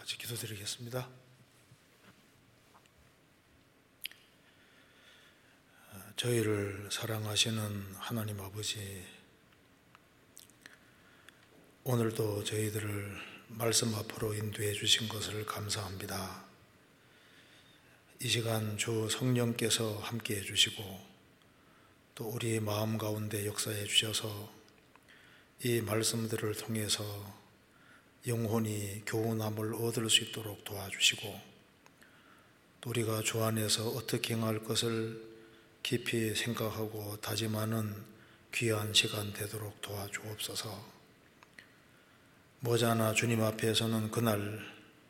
같이 기도드리겠습니다. 저희를 사랑하시는 하나님 아버지, 오늘도 저희들을 말씀 앞으로 인도해 주신 것을 감사합니다. 이 시간 주 성령께서 함께해 주시고 또 우리의 마음 가운데 역사해 주셔서 이 말씀들을 통해서 영혼이 교훈함을 얻을 수 있도록 도와주시고 또 우리가 주 안에서 어떻게 행할 것을 깊이 생각하고 다짐하는 귀한 시간 되도록 도와주옵소서. 머지않아 주님 앞에서는 그날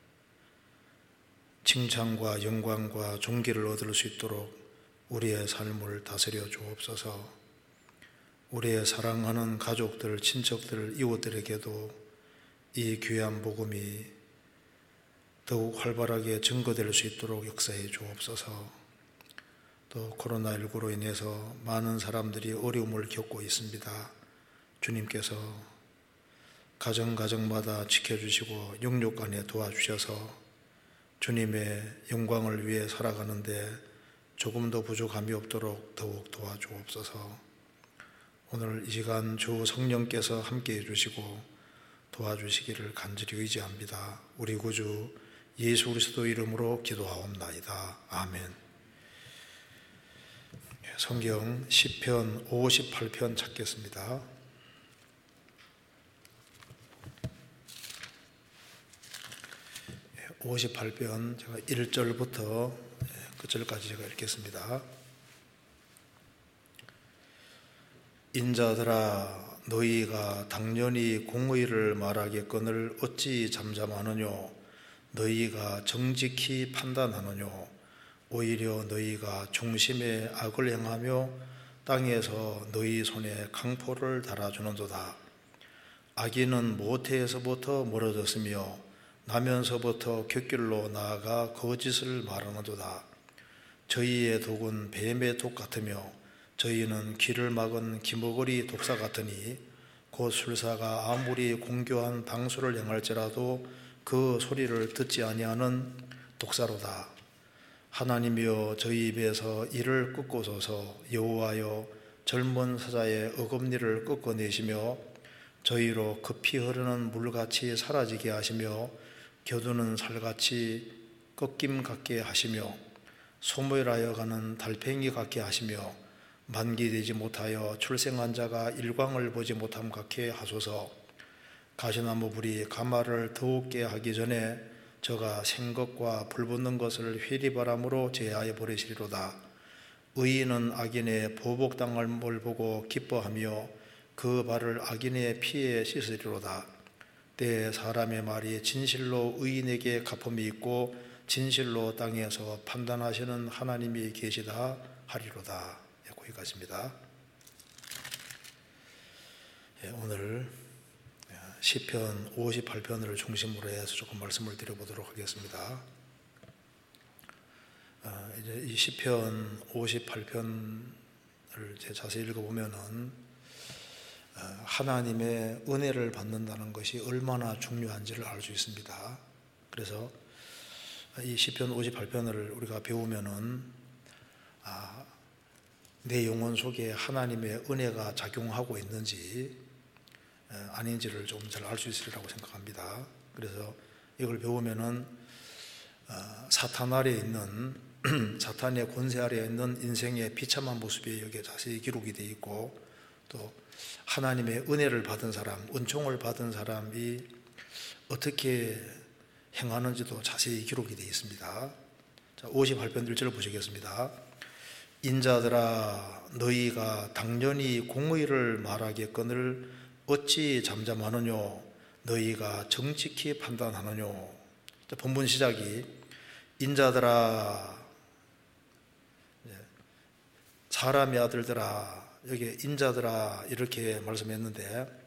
칭찬과 영광과 존귀를 얻을 수 있도록 우리의 삶을 다스려 주옵소서. 우리의 사랑하는 가족들, 친척들, 이웃들에게도 이 귀한 복음이 더욱 활발하게 증거될 수 있도록 역사해 주옵소서. 또 코로나19로 인해서 많은 사람들이 어려움을 겪고 있습니다. 주님께서 가정마다 지켜주시고 영육간에 도와주셔서 주님의 영광을 위해 살아가는데 조금도 부족함이 없도록 더욱 도와주옵소서. 오늘 이 시간 주 성령께서 함께해 주시고 도와주시기를 간절히 의지합니다. 우리 구주 예수 그리스도 이름으로 기도하옵나이다. 아멘. 성경 시편 58편 찾겠습니다. 58편 제가 1절부터 끝절까지 제가 읽겠습니다. 인자들아, 너희가 당연히 공의를 말하겠거늘 어찌 잠잠하느뇨? 너희가 정직히 판단하느뇨? 오히려 너희가 중심에 악을 행하며 땅에서 너희 손에 강포를 달아주는도다. 악인은 모태에서부터 멀어졌으며 나면서부터 곁길로 나아가 거짓을 말하는도다. 저희의 독은 뱀의 독 같으며 저희는 길을 막은 기머거리 독사 같으니 곧 술사가 아무리 공교한 방수를 행할지라도 그 소리를 듣지 아니하는 독사로다. 하나님이여, 저희 입에서 이를 끄고소서. 여호와여, 젊은 사자의 어금니를 꺾어내시며 저희로 급히 흐르는 물같이 사라지게 하시며 겨두는 살같이 꺾임 같게 하시며 소멸하여 가는 달팽이 같게 하시며 만기되지 못하여 출생한 자가 일광을 보지 못함 같게 하소서. 가시나무 불이 가마를 더욱게 하기 전에 저가 생것과 불붙는 것을 회리바람으로 제하여 버리시리로다. 의인은 악인의 보복당함을 보고 기뻐하며 그 발을 악인의 피에 씻으리로다. 때에 사람의 말이 진실로 의인에게 갚음이 있고 진실로 땅에서 판단하시는 하나님이 계시다 하리로다. 거기까지입니다. 오늘 시편 58편을 중심으로 해서 조금 말씀을 드려보도록 하겠습니다. 이제 이 시편 58편을 자세히 읽어보면은 하나님의 은혜를 받는다는 것이 얼마나 중요한지를 알 수 있습니다. 그래서 이 시편 58편을 우리가 배우면은 내 영혼 속에 하나님의 은혜가 작용하고 있는지 아닌지를 좀 잘 알 수 있으리라고 생각합니다. 그래서 이걸 배우면은 사탄 아래에 있는 사탄의 권세 아래에 있는 인생의 비참한 모습이 여기에 자세히 기록이 되어 있고 또 하나님의 은혜를 받은 사람, 은총을 받은 사람이 어떻게 행하는지도 자세히 기록이 되어 있습니다. 자, 58편 1절 보시겠습니다. 인자들아, 너희가 당연히 공의를 말하겠거늘 어찌 잠잠하느뇨? 너희가 정직히 판단하느뇨? 본문 시작이 인자들아, 사람의 아들들아, 여기 인자들아 이렇게 말씀했는데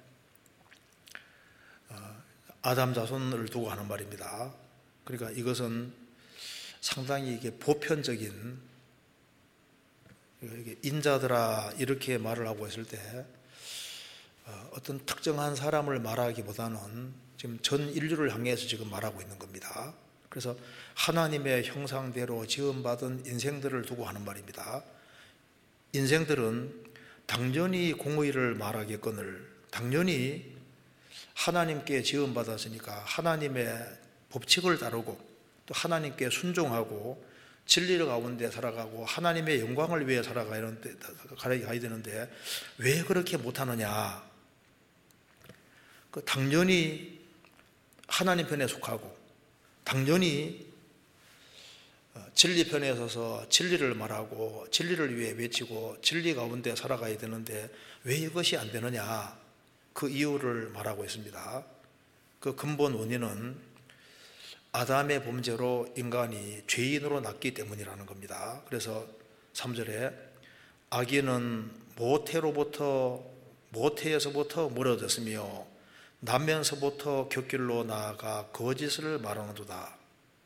아담 자손을 두고 하는 말입니다. 그러니까 이것은 상당히 이게 보편적인, 인자들아 이렇게 말을 하고 있을 때 어떤 특정한 사람을 말하기보다는 지금 전 인류를 향해서 지금 말하고 있는 겁니다. 그래서 하나님의 형상대로 지음받은 인생들을 두고 하는 말입니다. 인생들은 당연히 공의를 말하겠거늘 당연히 하나님께 지음받았으니까 하나님의 법칙을 따르고 또 하나님께 순종하고 진리를 가운데 살아가고 하나님의 영광을 위해 살아가야 되는데 왜 그렇게 못하느냐? 당연히 하나님 편에 속하고 당연히 진리 편에 서서 진리를 말하고 진리를 위해 외치고 진리 가운데 살아가야 되는데 왜 이것이 안 되느냐? 그 이유를 말하고 있습니다. 그 근본 원인은 아담의 범죄로 인간이 죄인으로 났기 때문이라는 겁니다. 그래서 3절에 악인은 모태에서부터 멀어졌으며 나면서부터 곁길로 나아가 거짓을 말하는도다.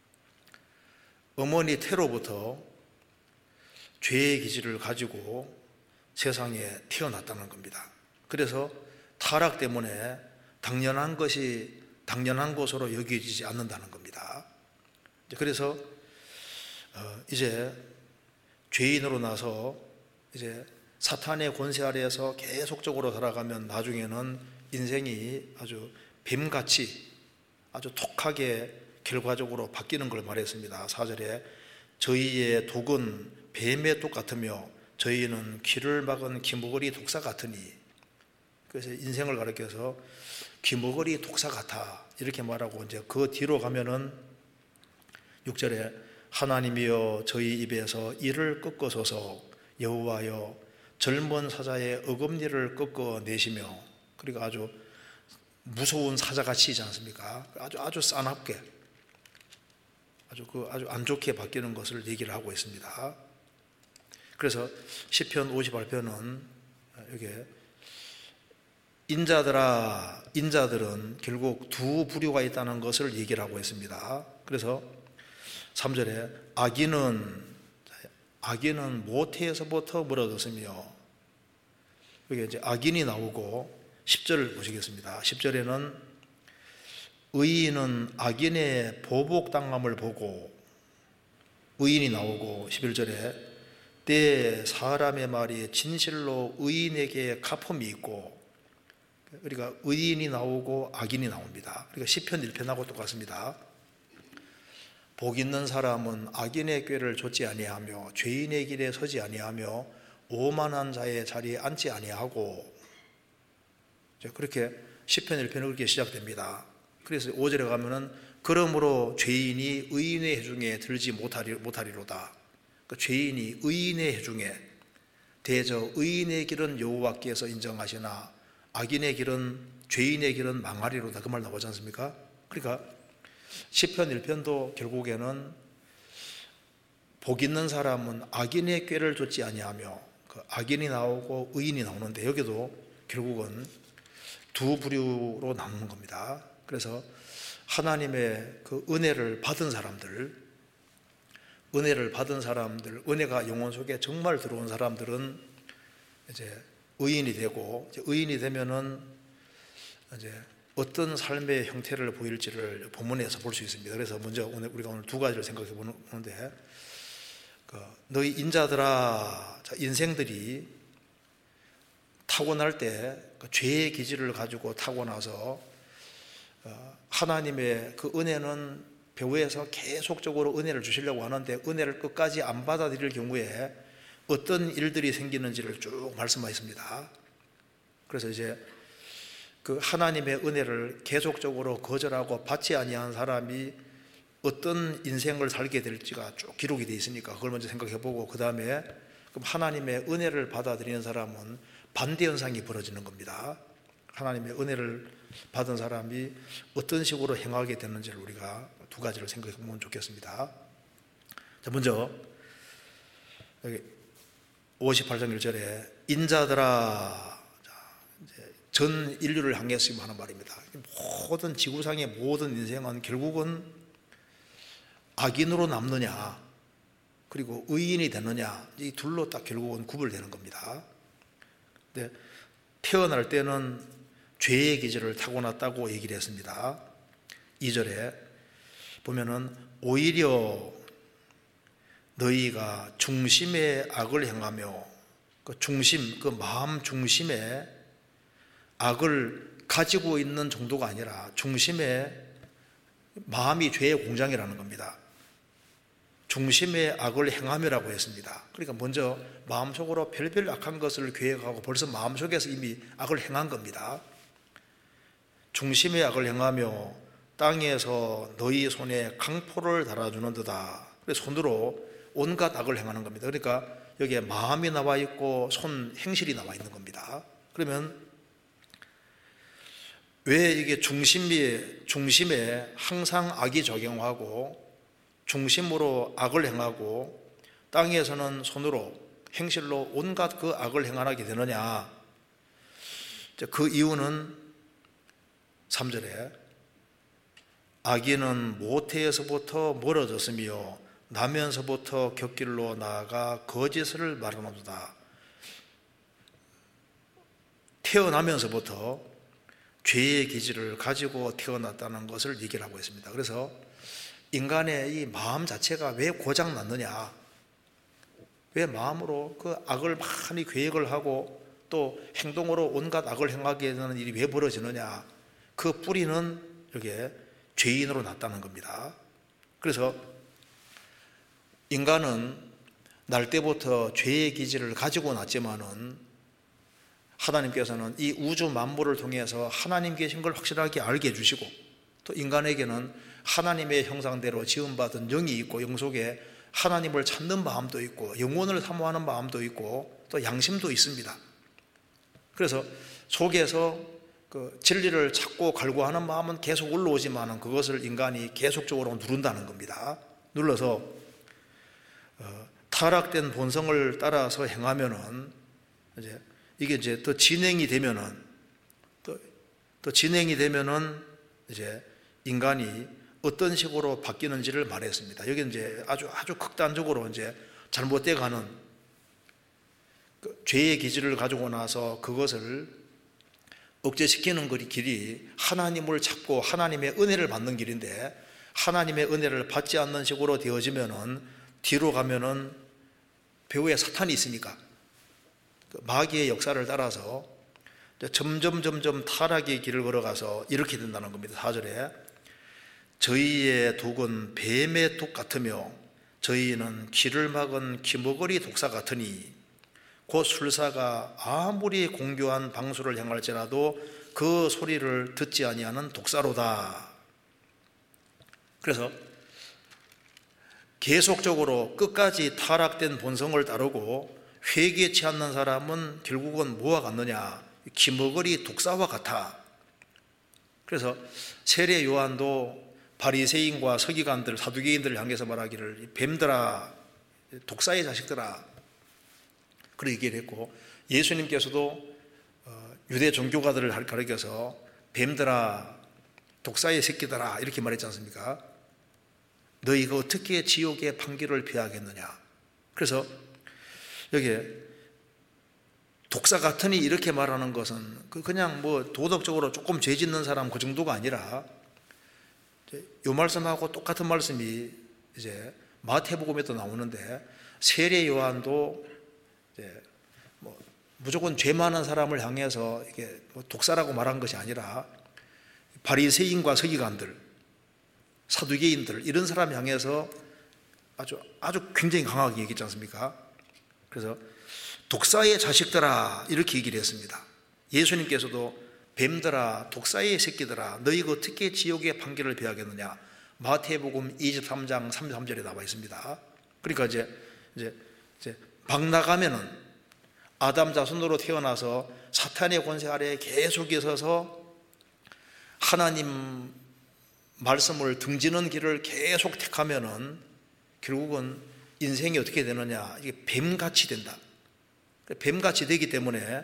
어머니 태로부터 죄의 기질을 가지고 세상에 태어났다는 겁니다. 그래서 타락 때문에 당연한 것이 당연한 것으로 여겨지지 않는다는 겁니다. 그래서 이제 죄인으로 나서 이제 사탄의 권세 아래에서 계속적으로 살아가면 나중에는 인생이 아주 뱀같이 아주 톡하게 결과적으로 바뀌는 걸 말했습니다. 4절에 저희의 독은 뱀의 독 같으며 저희는 귀를 막은 귀머거리 독사 같으니, 그래서 인생을 가리켜서 귀머거리 독사 같아 이렇게 말하고, 이제 그 뒤로 가면은 6절에 하나님이여 저희 입에서 이를 꺾어서서 여호와여 젊은 사자의 어금니를 꺾어내시며, 그러니까 아주 무서운 사자같이지 않습니까? 아주 싸납게 아주 안 좋게 바뀌는 것을 얘기를 하고 있습니다. 그래서 시편 58편은 여기에 인자들은 결국 두 부류가 있다는 것을 얘기를 하고 있습니다. 그래서 3절에 악인은 모태에서부터 멀어졌으며, 여기 이제 악인이 나오고 10절을 보시겠습니다. 10절에는 의인은 악인의 보복당함을 보고, 의인이 나오고 11절에 때 사람의 말이 진실로 의인에게 가품이 있고, 그러니까 의인이 나오고 악인이 나옵니다. 그러니까 시편 1편하고 똑같습니다. 복 있는 사람은 악인의 꾀를 좇지 아니하며 죄인의 길에 서지 아니하며 오만한 자의 자리에 앉지 아니하고, 그렇게 시편 1편은 그렇게 시작됩니다. 그래서 5절에 가면은 그러므로 죄인이 의인의 해중에 들지 못하리로다. 그러니까 죄인이 의인의 해중에 대저 의인의 길은 여호와께서 인정하시나 악인의 길은, 죄인의 길은 망하리로다, 그 말 나오지 않습니까? 그러니까 시편 1편도 결국에는 복 있는 사람은 악인의 꾀를 좇지 아니하며, 그 악인이 나오고 의인이 나오는데 여기도 결국은 두 부류로 나누는 겁니다. 그래서 하나님의 그 은혜를 받은 사람들, 은혜가 영혼 속에 정말 들어온 사람들은 이제 의인이 되고, 의인이 되면은 이제 어떤 삶의 형태를 보일지를 본문에서 볼 수 있습니다. 그래서 먼저 우리가 오늘 두 가지를 생각해 보는데, 너희 인자들아, 인생들이 타고날 때 죄의 기질을 가지고 타고나서 하나님의 그 은혜는 배후에서 계속적으로 은혜를 주시려고 하는데 은혜를 끝까지 안 받아들일 경우에 어떤 일들이 생기는지를 쭉 말씀하셨습니다. 그래서 이제 그 하나님의 은혜를 계속적으로 거절하고 받지 아니한 사람이 어떤 인생을 살게 될지가 쭉 기록이 되어 있으니까 그걸 먼저 생각해보고, 그 다음에 그럼 하나님의 은혜를 받아들이는 사람은 반대 현상이 벌어지는 겁니다. 하나님의 은혜를 받은 사람이 어떤 식으로 행하게 되는지를 우리가 두 가지를 생각해 보면 좋겠습니다. 자, 먼저 여기 58장 1절에 인자들아, 전 인류를 향해서 하는 말입니다. 모든 지구상의 모든 인생은 결국은 악인으로 남느냐 그리고 의인이 되느냐, 이 둘로 딱 결국은 구별되는 겁니다. 근데 태어날 때는 죄의 기질을 타고났다고 얘기를 했습니다. 2절에 보면은 오히려 너희가 중심에 악을 행하며, 그 중심, 그 마음 중심에 악을 가지고 있는 정도가 아니라 중심에 마음이 죄의 공장이라는 겁니다. 중심에 악을 행하며라고 했습니다. 그러니까 먼저 마음속으로 별별 악한 것을 계획하고 벌써 마음속에서 이미 악을 행한 겁니다. 중심에 악을 행하며 땅에서 너희 손에 강포를 달아주는도다. 그래서 손으로 온갖 악을 행하는 겁니다. 그러니까 여기에 마음이 나와 있고 손 행실이 나와 있는 겁니다. 그러면 왜 이게 중심에 항상 악이 적용하고 중심으로 악을 행하고 땅에서는 손으로 행실로 온갖 그 악을 행하게 되느냐? 그 이유는 3절에 악인은 모태에서부터 멀어졌으며 나면서부터 곁길로 나아가 거짓을 말하는도다. 태어나면서부터 죄의 기질을 가지고 태어났다는 것을 얘기를 하고 있습니다. 그래서 인간의 이 마음 자체가 왜 고장 났느냐, 왜 마음으로 그 악을 많이 계획을 하고 또 행동으로 온갖 악을 행하게 되는 일이 왜 벌어지느냐, 그 뿌리는 이게 죄인으로 났다는 겁니다. 그래서 인간은 날 때부터 죄의 기질을 가지고 났지만은 하나님께서는 이 우주 만물을 통해서 하나님 계신 걸 확실하게 알게 해주시고 또 인간에게는 하나님의 형상대로 지음받은 영이 있고 영 속에 하나님을 찾는 마음도 있고 영혼을 사모하는 마음도 있고 또 양심도 있습니다. 그래서 속에서 그 진리를 찾고 갈구하는 마음은 계속 올라오지만 그것을 인간이 계속적으로 누른다는 겁니다. 눌러서 타락된 본성을 따라서 행하면은 이게 이제 더 진행이 되면은 또 진행이 되면은 이제 인간이 어떤 식으로 바뀌는지를 말했습니다. 여기 이제 아주 극단적으로 이제 잘못돼 가는 그 죄의 기질을 가지고 나서 그것을 억제시키는 길이 하나님을 찾고 하나님의 은혜를 받는 길인데 하나님의 은혜를 받지 않는 식으로 되어지면은 뒤로 가면은 배후에 사탄이 있으니까 마귀의 역사를 따라서 점점 타락의 길을 걸어가서 이렇게 된다는 겁니다. 4절에 저희의 독은 뱀의 독 같으며 저희는 귀를 막은 귀머거리 독사 같으니 곧 술사가 아무리 공교한 방수를 행할지라도 그 소리를 듣지 아니하는 독사로다. 그래서 계속적으로 끝까지 타락된 본성을 따르고 회개치 않는 사람은 결국은 뭐와 같느냐? 귀머거리 독사와 같아. 그래서 세례 요한도 바리새인과 서기관들, 사두개인들을 향해서 말하기를 뱀들아, 독사의 자식들아, 그렇게 얘기를 했고 예수님께서도 유대 종교가들을 가르쳐서 뱀들아, 독사의 새끼들아 이렇게 말했지 않습니까? 너희가 어떻게 지옥의 판결을 피하겠느냐? 그래서 여기에 독사 같으니 이렇게 말하는 것은 그냥 뭐 도덕적으로 조금 죄 짓는 사람 그 정도가 아니라 이 말씀하고 똑같은 말씀이 이제 마태복음에도 나오는데 세례 요한도 이제 뭐 무조건 죄 많은 사람을 향해서 이게 뭐 독사라고 말한 것이 아니라 바리새인과 서기관들, 사두개인들 이런 사람 향해서 아주 굉장히 강하게 얘기했지 않습니까? 그래서 독사의 자식들아 이렇게 얘기를 했습니다. 예수님께서도 뱀들아, 독사의 새끼들아, 너희가 어떻게 지옥의 판결을 피하겠느냐? 마태복음 23장 33절에 나와 있습니다. 그러니까 이제 막 나가면은 아담 자손으로 태어나서 사탄의 권세 아래에 계속 있어서 하나님 말씀을 등지는 길을 계속 택하면은 결국은 인생이 어떻게 되느냐? 이게 뱀같이 된다. 뱀같이 되기 때문에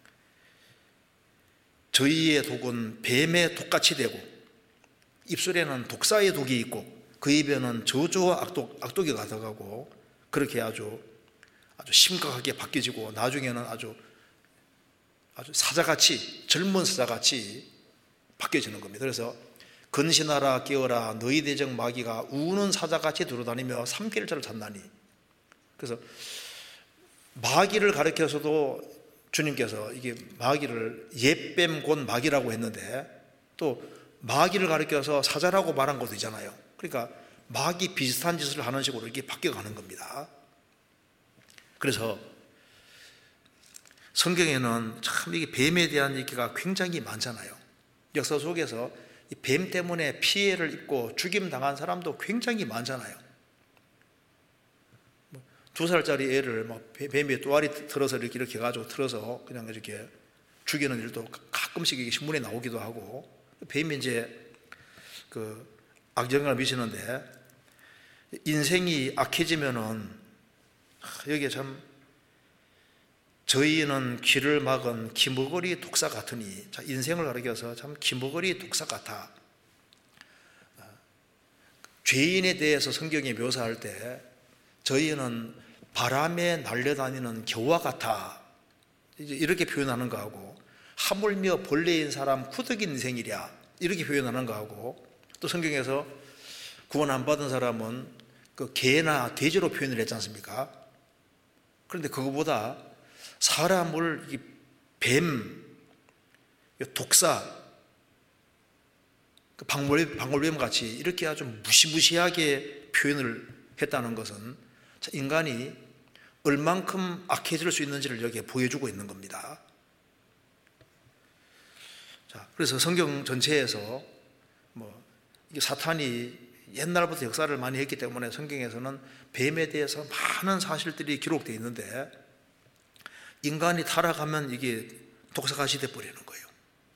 저희의 독은 뱀의 독같이 되고 입술에는 독사의 독이 있고 그 입에는 저주와 악독이 가득하고 그렇게 아주 심각하게 바뀌어지고 나중에는 아주 아주 사자같이, 젊은 사자같이 바뀌어지는 겁니다. 그래서 근신하라 깨어라 너희 대적 마귀가 우는 사자같이 돌아다니며 삼킬자를 찾나니. 그래서 마귀를 가리켜서도 주님께서 이게 마귀를 옛뱀 곧 마귀라고 했는데, 또 마귀를 가리켜서 사자라고 말한 것도 있잖아요. 그러니까 마귀 비슷한 짓을 하는 식으로 이렇게 바뀌어가는 겁니다. 그래서 성경에는 참 이게 뱀에 대한 얘기가 굉장히 많잖아요. 역사 속에서 이 뱀 때문에 피해를 입고 죽임 당한 사람도 굉장히 많잖아요. 2살짜리 애를 막 뱀에 또아리 틀어서 이렇게 해가지고 틀어서 그냥 이렇게 죽이는 일도 가끔씩 신문에 나오기도 하고, 뱀이 이제 그 악영향을 미치는데, 인생이 악해지면은 여기에 참 저희는 귀를 막은 기머거리 독사 같으니, 자, 인생을 가리켜서 참 기머거리 독사 같아. 죄인에 대해서 성경이 묘사할 때 저희는 바람에 날려다니는 겨와 같아, 이렇게 표현하는 거하고, 하물며 벌레인 사람 쿠덕인 인생이랴, 이렇게 표현하는 거하고, 또 성경에서 구원 안 받은 사람은 그 개나 돼지로 표현을 했지 않습니까? 그런데 그거보다 사람을 이 뱀, 독사, 방울뱀 같이 이렇게 아주 무시무시하게 표현을 했다는 것은 인간이 얼만큼 악해질 수 있는지를 여기에 보여주고 있는 겁니다. 자, 그래서 성경 전체에서 이게 사탄이 옛날부터 역사를 많이 했기 때문에 성경에서는 뱀에 대해서 많은 사실들이 기록되어 있는데, 인간이 타락하면 이게 독사같이 돼버리는 거예요.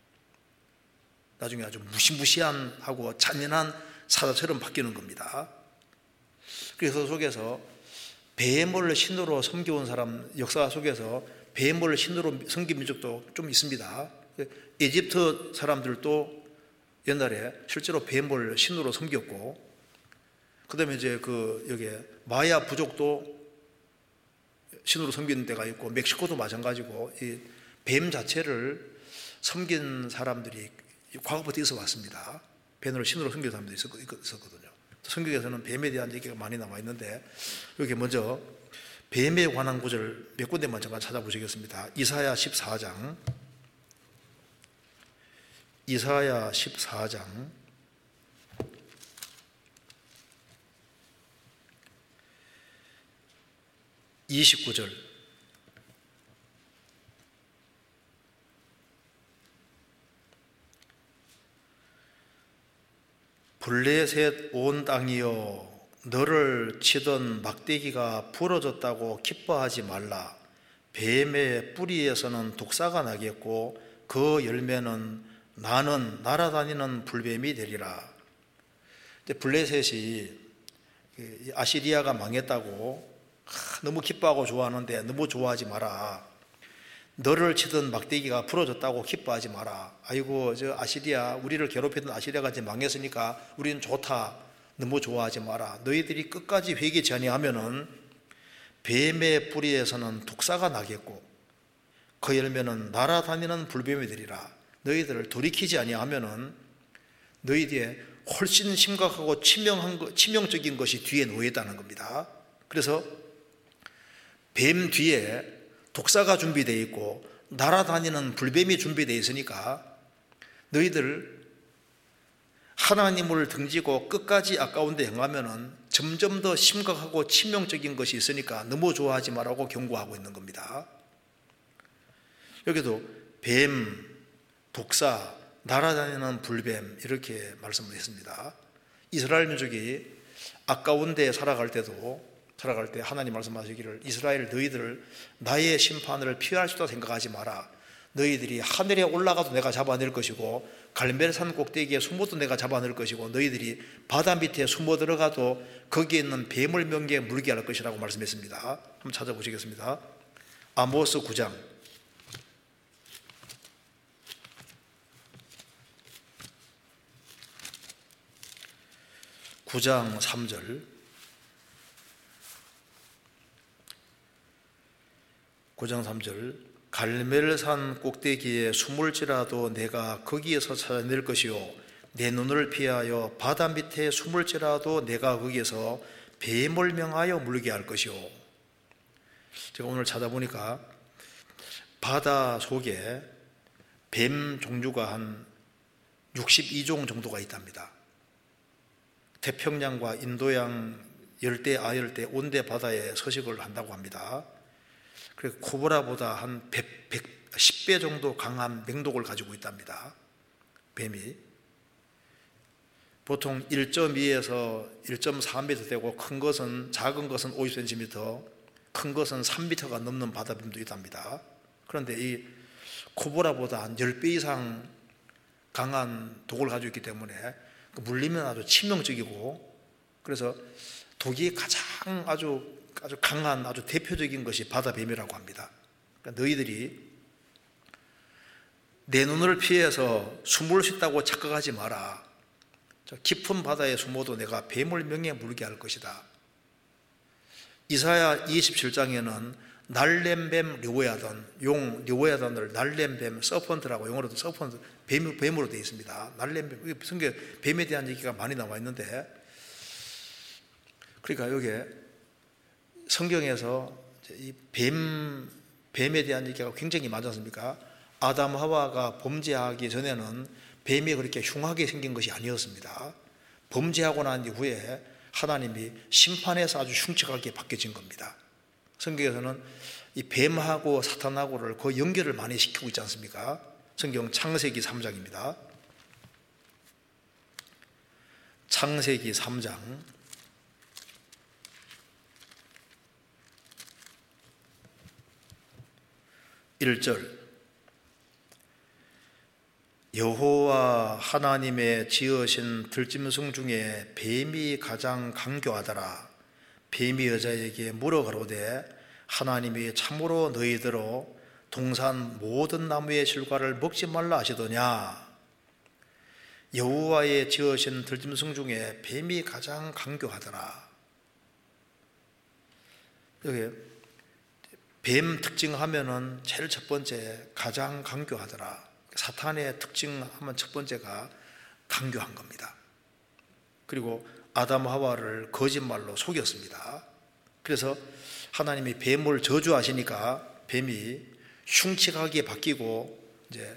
나중에 아주 무시무시한 하고 잔인한 사자처럼 바뀌는 겁니다. 그래서 속에서 뱀을 신으로 섬겨온 사람, 역사 속에서 뱀을 신으로 섬긴 민족도 좀 있습니다. 이집트 사람들도 옛날에 실제로 뱀을 신으로 섬겼고, 그 다음에 이제 여기 마야 부족도 신으로 섬기는 데가 있고, 멕시코도 마찬가지고, 이 뱀 자체를 섬긴 사람들이 과거부터 있어 왔습니다. 뱀을 신으로 섬긴 사람들이 있었거든요. 성경에서는 뱀에 대한 얘기가 많이 나와 있는데, 여기 먼저 뱀에 관한 구절 몇 군데만 잠깐 찾아보시겠습니다. 이사야 14장, 이사야 14장 29절. 블레셋 온 땅이여, 너를 치던 막대기가 부러졌다고 기뻐하지 말라. 뱀의 뿌리에서는 독사가 나겠고 그 열매는 나는 날아다니는 불뱀이 되리라. 블레셋이 아시리아가 망했다고 너무 기뻐하고 좋아하는데, 너무 좋아하지 마라. 너를 치던 막대기가 부러졌다고 기뻐하지 마라. 아이고, 저 아시리아, 우리를 괴롭히던 아시리아가 이제 망했으니까 우리는 좋다. 너무 좋아하지 마라. 너희들이 끝까지 회개치 아니하면은 뱀의 뿌리에서는 독사가 나겠고 그 열매는 날아다니는 불뱀이 되리라. 너희들을 돌이키지 아니하면은 너희들의 훨씬 심각하고 치명적인 것이 뒤에 놓여 있다는 겁니다. 그래서 뱀 뒤에 독사가 준비되어 있고 날아다니는 불뱀이 준비되어 있으니까 너희들 하나님을 등지고 끝까지 아까운 데 행하면은 점점 더 심각하고 치명적인 것이 있으니까 너무 좋아하지 말라고 경고하고 있는 겁니다. 여기도 뱀, 독사, 날아다니는 불뱀 이렇게 말씀을 했습니다. 이스라엘 민족이 아까운 데 살아갈 때 하나님 말씀하시기를, 이스라엘 너희들 나의 심판을 피할 수도 생각하지 마라. 너희들이 하늘에 올라가도 내가 잡아낼 것이고 갈멜산 꼭대기에 숨어도 내가 잡아낼 것이고 너희들이 바다 밑에 숨어 들어가도 거기에 있는 뱀을 명기에 물게 할 것이라고 말씀했습니다. 한번 찾아보시겠습니다. 아모스 9장 9장 3절, 9장 3절. 갈멜산 꼭대기에 숨을지라도 내가 거기에서 찾아낼 것이요 내 눈을 피하여 바다 밑에 숨을지라도 내가 거기에서 뱀을 명하여 물게 할 것이요. 제가 오늘 찾아보니까 바다 속에 뱀 종류가 한 62종 정도가 있답니다. 태평양과 인도양 열대, 아열대, 온대 바다에 서식을 한다고 합니다. 그래서 코브라보다 한 10배 정도 강한 맹독을 가지고 있답니다. 뱀이. 보통 1.2에서 1.4m 되고 작은 것은 50cm, 큰 것은 3m가 넘는 바다뱀도 있답니다. 그런데 이 코브라보다 한 10배 이상 강한 독을 가지고 있기 때문에 물리면 아주 치명적이고, 그래서 독이 가장 아주 강한 아주 대표적인 것이 바다뱀이라고 합니다. 그러니까 너희들이 내 눈을 피해서 숨을 수 있다고 착각하지 마라. 깊은 바다에 숨어도 내가 뱀을 명예 물게 할 것이다. 이사야 27장에는 날렘뱀 르웨아던, 르웨아던을 날렘뱀 서펀트라고, 영어로도 서펀트, 뱀으로 되어 있습니다. 날렘뱀, 성경에 뱀에 대한 얘기가 많이 나와 있는데, 그러니까 여기에 성경에서 이 뱀에 대한 얘기가 굉장히 많지 않습니까? 아담 하와가 범죄하기 전에는 뱀이 그렇게 흉하게 생긴 것이 아니었습니다. 범죄하고 난 이후에 하나님이 심판해서 아주 흉측하게 바뀌어진 겁니다. 성경에서는 이 뱀하고 사탄하고를 그 연결을 많이 시키고 있지 않습니까? 성경 창세기 3장입니다. 창세기 3장 1절. 여호와 하나님의 지으신 들짐승 중에 뱀이 가장 강교하더라. 뱀이 여자에게 물어 가로되 하나님이 참으로 너희더러 동산 모든 나무의 실과를 먹지 말라 하시더냐. 여호와의 지으신 들짐승 중에 뱀이 가장 강교하더라. 여기 뱀 특징하면은 제일 첫 번째 가장 강교하더라. 사탄의 특징하면 첫 번째가 강교한 겁니다. 그리고 아담 하와를 거짓말로 속였습니다. 그래서 하나님이 뱀을 저주하시니까 뱀이 흉측하게 바뀌고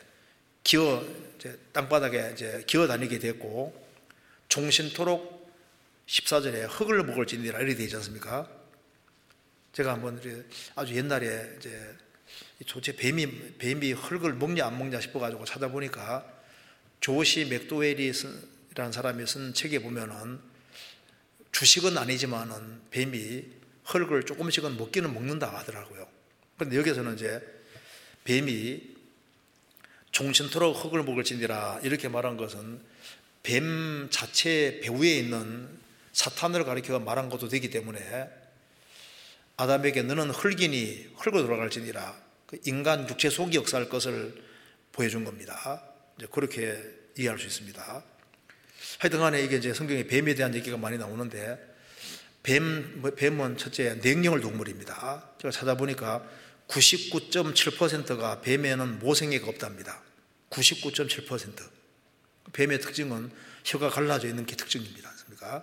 땅바닥에 기어 다니게 됐고, 종신토록 14절에 흙을 먹을지니라 이렇게 되지 않습니까? 제가 한번 아주 옛날에 도대체 뱀이 흙을 먹냐 안 먹냐 싶어가지고 찾아보니까 조시 맥도웰이라는 사람이 쓴 책에 보면은 주식은 아니지만은 뱀이 흙을 조금씩은 먹기는 먹는다 하더라고요. 그런데 여기서는 뱀이 종신토록 흙을 먹을지니라 이렇게 말한 것은 뱀 자체의 배후에 있는 사탄을 가리켜 말한 것도 되기 때문에 아담에게 너는 흙이니 흙으로 돌아갈지니라, 인간 육체 속이 역사할 것을 보여준 겁니다. 그렇게 이해할 수 있습니다. 하여튼 간에 이게 성경에 뱀에 대한 얘기가 많이 나오는데, 뱀은 첫째 냉혈 동물입니다. 제가 찾아보니까 99.7%가 뱀에는 모생애가 없답니다. 99.7%. 뱀의 특징은 혀가 갈라져 있는 게 특징입니다.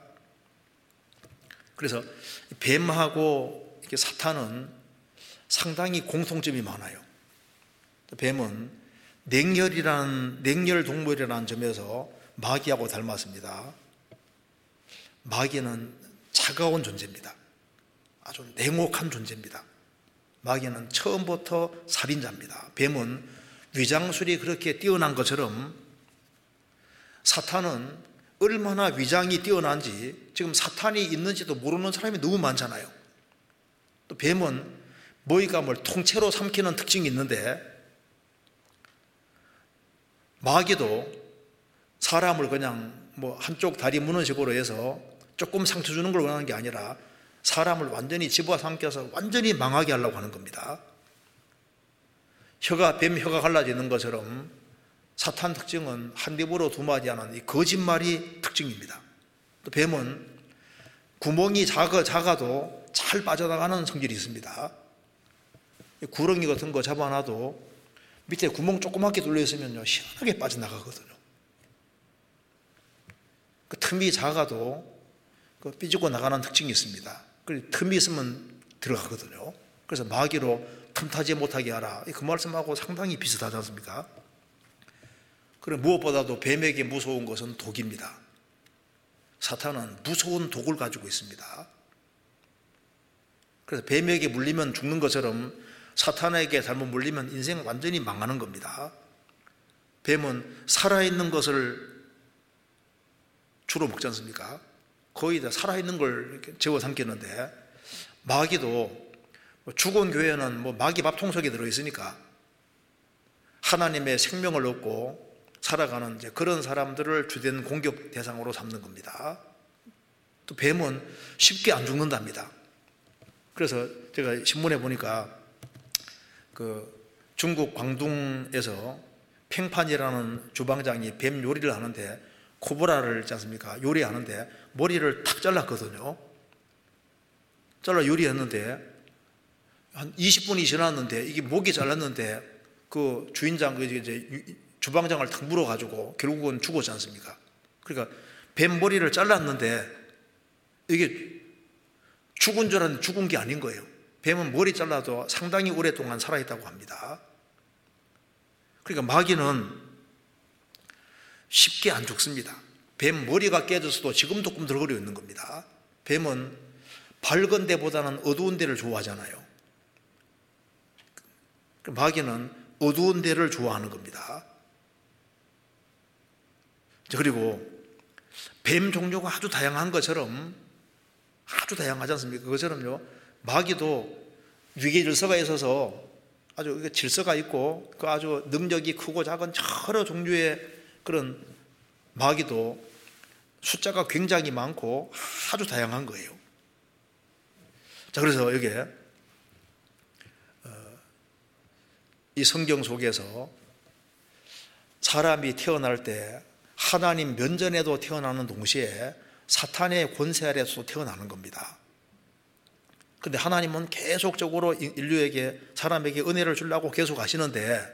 그래서 뱀하고 사탄은 상당히 공통점이 많아요. 뱀은 냉혈 동물이라는 점에서 마귀하고 닮았습니다. 마귀는 차가운 존재입니다. 아주 냉혹한 존재입니다. 마귀는 처음부터 살인자입니다. 뱀은 위장술이 그렇게 뛰어난 것처럼 사탄은 얼마나 위장이 뛰어난지 지금 사탄이 있는지도 모르는 사람이 너무 많잖아요. 또 뱀은 뭐가 뭘 통째로 삼키는 특징이 있는데, 마귀도 사람을 그냥 한쪽 다리 무는 식으로 해서 조금 상처 주는 걸 원하는 게 아니라 사람을 완전히 집어삼켜서 완전히 망하게 하려고 하는 겁니다. 뱀 혀가 갈라지는 것처럼 사탄 특징은 한 입으로 두 마디 하는 이 거짓말이 특징입니다. 또 뱀은 구멍이 작아도 잘 빠져나가는 성질이 있습니다. 구렁이 같은 거 잡아놔도 밑에 구멍 조그맣게 뚫려 있으면요, 시원하게 빠져나가거든요. 그 틈이 작아도 그 삐지고 나가는 특징이 있습니다. 그리고 틈이 있으면 들어가거든요. 그래서 마귀로 틈타지 못하게 하라. 그 말씀하고 상당히 비슷하지 않습니까? 그리고 무엇보다도 뱀에게 무서운 것은 독입니다. 사탄은 무서운 독을 가지고 있습니다. 그래서 뱀에게 물리면 죽는 것처럼 사탄에게 잘못 물리면 인생 완전히 망하는 겁니다. 뱀은 살아있는 것을 주로 먹지 않습니까? 거의 다 살아있는 걸 이렇게 재워 삼키는데, 마귀도 죽은 교회는 마귀 밥통 속에 들어있으니까 하나님의 생명을 얻고 살아가는 이제 그런 사람들을 주된 공격 대상으로 삼는 겁니다. 또 뱀은 쉽게 안 죽는답니다. 그래서 제가 신문에 보니까 그 중국 광둥에서 팽판이라는 주방장이 뱀 요리를 하는데, 코브라를 있지 않습니까? 요리하는데 머리를 탁 잘랐거든요. 잘라 요리했는데 한 20분이 지났는데 이게 목이 잘랐는데 그 주인장, 이제 주방장을 탁 물어가지고 결국은 죽었지 않습니까? 그러니까 뱀 머리를 잘랐는데 이게 죽은 줄 알았는데 죽은 게 아닌 거예요. 뱀은 머리 잘라도 상당히 오랫동안 살아있다고 합니다. 그러니까 마귀는 쉽게 안 죽습니다. 뱀 머리가 깨져서도 지금도 꿈틀거리고 있는 겁니다. 뱀은 밝은 데보다는 어두운 데를 좋아하잖아요. 마귀는 어두운 데를 좋아하는 겁니다. 그리고 뱀 종류가 아주 다양한 것처럼, 아주 다양하지 않습니까? 그것처럼요, 마귀도 위계 질서가 있어서 아주 질서가 있고 그 아주 능력이 크고 작은 여러 종류의 그런 마귀도 숫자가 굉장히 많고 아주 다양한 거예요. 자, 그래서 여기에 이 성경 속에서 사람이 태어날 때 하나님 면전에도 태어나는 동시에 사탄의 권세 아래서 태어나는 겁니다. 그런데 하나님은 계속적으로 인류에게, 사람에게 은혜를 주려고 계속 하시는데,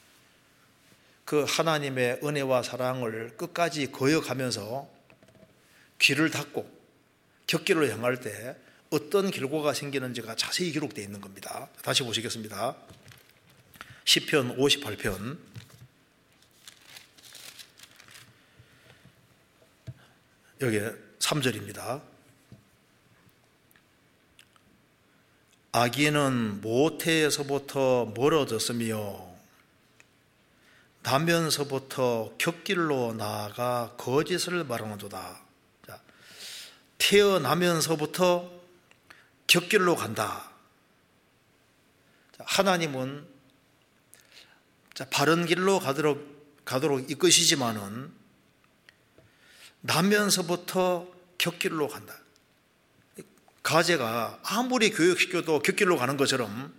그 하나님의 은혜와 사랑을 끝까지 거역하면서 귀를 닫고 격기를 향할 때 어떤 결과가 생기는지가 자세히 기록되어 있는 겁니다. 다시 보시겠습니다. 시편 58편 여기 3절입니다. 아기는 모태에서부터 멀어졌으며 나면서부터 곁길로 나아가 거짓을 말하는도다. 자, 태어나면서부터 곁길로 간다. 자, 하나님은 바른 길로 가도록 이끄시지만은 나면서부터 곁길로 간다. 가재가 아무리 교육시켜도 곁길로 가는 것처럼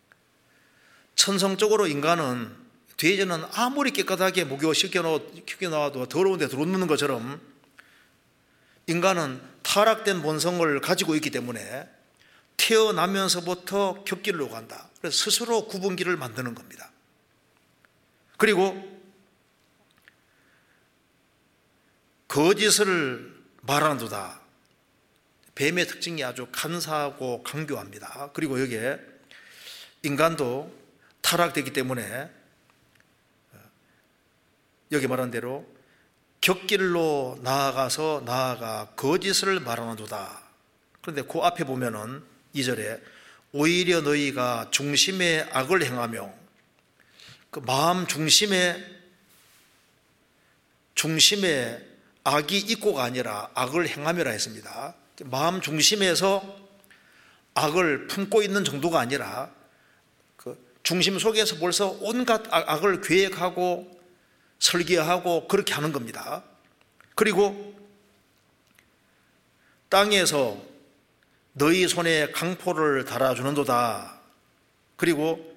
천성적으로 인간은 돼지는 아무리 깨끗하게 목욕시켜놔도 더러운 데 들어오는 것처럼 인간은 타락된 본성을 가지고 있기 때문에 태어나면서부터 곁길로 간다. 그래서 스스로 구분길을 만드는 겁니다. 그리고 거짓을 말하는도다. 뱀의 특징이 아주 간사하고 강교합니다. 그리고 여기에 인간도 타락되기 때문에 여기 말한 대로 곁길로 나아가 거짓을 말하는도다. 그런데 그 앞에 보면은 2절에 오히려 너희가 중심에 악을 행하며, 그 마음 중심에 악이 있고가 아니라 악을 행하며라 했습니다. 마음 중심에서 악을 품고 있는 정도가 아니라 그 중심 속에서 벌써 온갖 악을 계획하고 설계하고 그렇게 하는 겁니다. 그리고 땅에서 너희 손에 강포를 달아주는도다. 그리고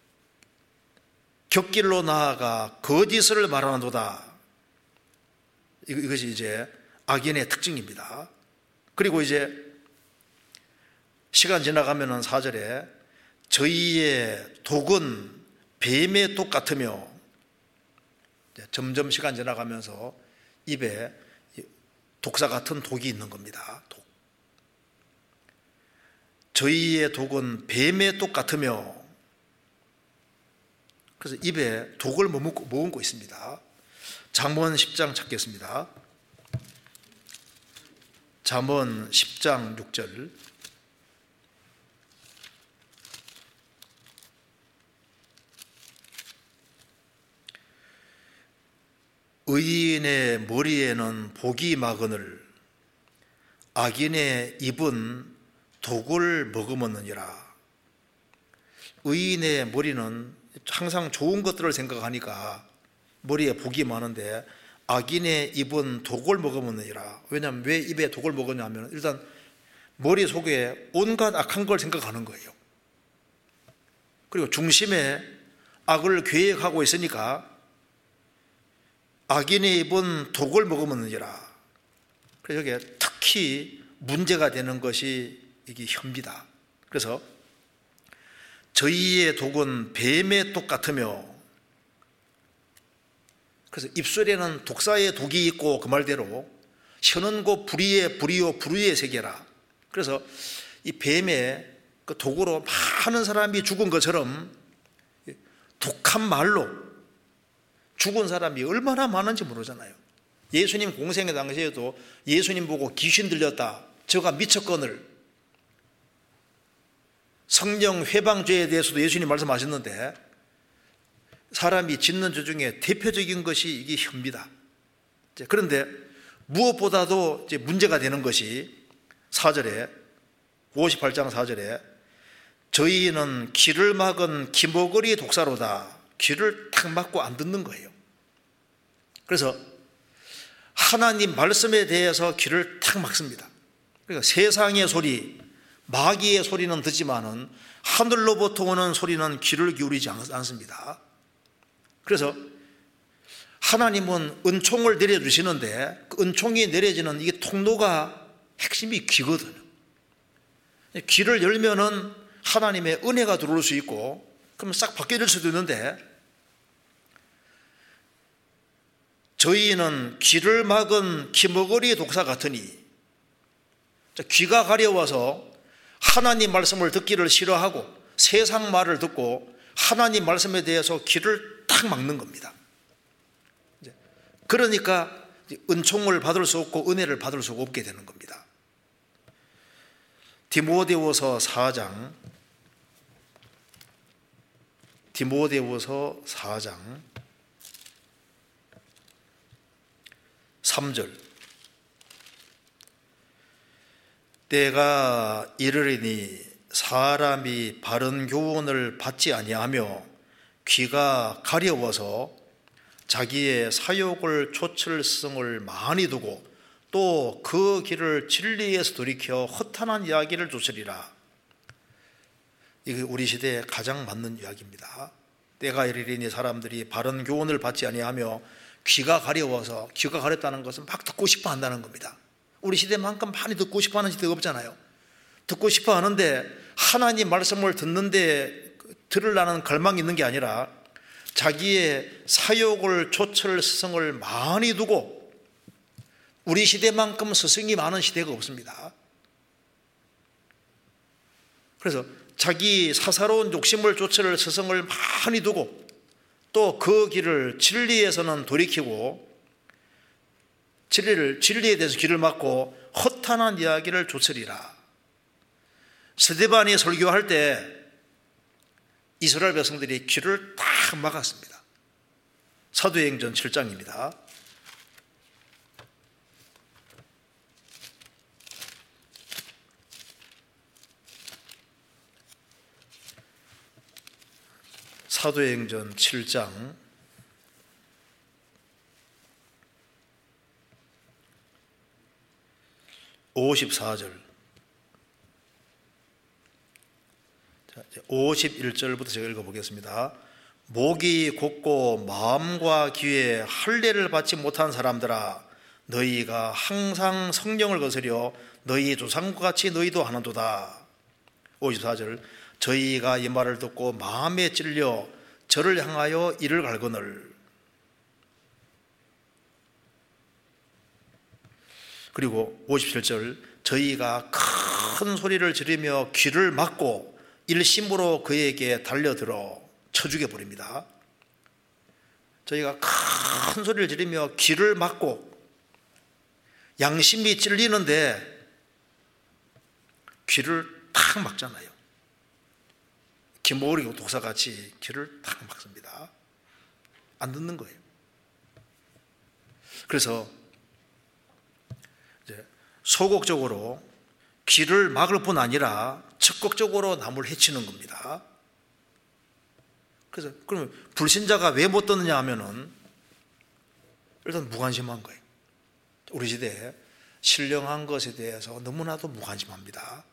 곁길로 나아가 거짓을 말하는도다. 이것이 이제 악인의 특징입니다. 그리고 이제 시간 지나가면은 4절에 저희의 독은 뱀의 독 같으며, 점점 시간 지나가면서 입에 독사 같은 독이 있는 겁니다. 독. 저희의 독은 뱀의 독 같으며, 그래서 입에 독을 머금고 있습니다. 잠언 10장 찾겠습니다. 잠언 10장 6절. 의인의 머리에는 복이 마거늘 악인의 입은 독을 머금었느니라. 의인의 머리는 항상 좋은 것들을 생각하니까 머리에 복이 많은데, 악인의 입은 독을 머금었느니라. 왜냐하면 왜 입에 독을 먹었냐면, 일단 머릿속에 온갖 악한 걸 생각하는 거예요. 그리고 중심에 악을 계획하고 있으니까 악인의 입은 독을 머금었느니라. 그래서 여기에 특히 문제가 되는 것이 이게 혀입니다. 그래서 저희의 독은 뱀의 독 같으며, 그래서 입술에는 독사의 독이 있고, 그 말대로 혀는 곧 불의의 세계라. 그래서 이 뱀의 그 독으로 많은 사람이 죽은 것처럼 독한 말로 죽은 사람이 얼마나 많은지 모르잖아요. 예수님 공생의 당시에도 예수님 보고 귀신 들렸다, 저가 미쳤거늘, 성령 회방죄에 대해서도 예수님 말씀하셨는데, 사람이 짓는 죄 중에 대표적인 것이 이게 혀입니다. 그런데 무엇보다도 이제 문제가 되는 것이 4절에, 58장 4절에 저희는 귀를 막은 기머거리 독사로다. 귀를 탁 막고 안 듣는 거예요. 그래서 하나님 말씀에 대해서 귀를 탁 막습니다. 그러니까 세상의 소리, 마귀의 소리는 듣지만은 하늘로부터 오는 소리는 귀를 기울이지 않습니다. 그래서 하나님은 은총을 내려주시는데, 그 은총이 내려지는 이게 통로가 핵심이 귀거든요. 귀를 열면은 하나님의 은혜가 들어올 수 있고, 그러면 싹 바뀌어질 수도 있는데, 저희는 귀를 막은 기머거리 독사 같으니, 귀가 가려워서 하나님 말씀을 듣기를 싫어하고 세상 말을 듣고 하나님 말씀에 대해서 귀를 딱 막는 겁니다. 그러니까 은총을 받을 수 없고 은혜를 받을 수가 없게 되는 겁니다. 디모데후서 4장 3절. 때가 이르리니 사람이 바른 교훈을 받지 아니하며 귀가 가려워서 자기의 사욕을 좇을 성을 많이 두고 또 그 길을 진리에서 돌이켜 허탄한 이야기를 좇으리라. 이게 우리 시대에 가장 맞는 이야기입니다. 때가 이르리니 사람들이 바른 교훈을 받지 아니하며 귀가 가려워서, 귀가 가렸다는 것은 막 듣고 싶어 한다는 겁니다. 우리 시대만큼 많이 듣고 싶어 하는 시대가 없잖아요. 듣고 싶어 하는데 하나님 말씀을 듣는데 들으려는 갈망이 있는 게 아니라 자기의 사욕을 좇을 스승을 많이 두고, 우리 시대만큼 스승이 많은 시대가 없습니다. 그래서 자기 사사로운 욕심을 좇을 스승을 많이 두고 또 그 길을 진리에서는 돌이키고 진리에 대해서 귀를 막고 허탄한 이야기를 좇으리라. 스데반이 설교할 때 이스라엘 백성들이 귀를 딱 막았습니다. 사도행전 7장입니다. 사도행전 7장 54절 51절부터 제가 읽어보겠습니다. 목이 곧고 마음과 귀에 할례를 받지 못한 사람들아, 너희가 항상 성령을 거스려 너희 조상과 같이 너희도 하나도다. 54절. 저희가 이 말을 듣고 마음에 찔려 저를 향하여 이를 갈거늘. 그리고 57절, 저희가 큰 소리를 지르며 귀를 막고 일심으로 그에게 달려들어 쳐 죽여버립니다. 저희가 큰 소리를 지르며 귀를 막고, 양심이 찔리는데 귀를 탁 막잖아요. 김보리 도사같이 귀를 탁 막습니다. 안 듣는 거예요. 그래서 이제 소극적으로 귀를 막을 뿐 아니라 적극적으로 남을 해치는 겁니다. 그래서 그러면 불신자가 왜 못 듣느냐 하면은 일단 무관심한 거예요. 우리 시대에 신령한 것에 대해서 너무나도 무관심합니다.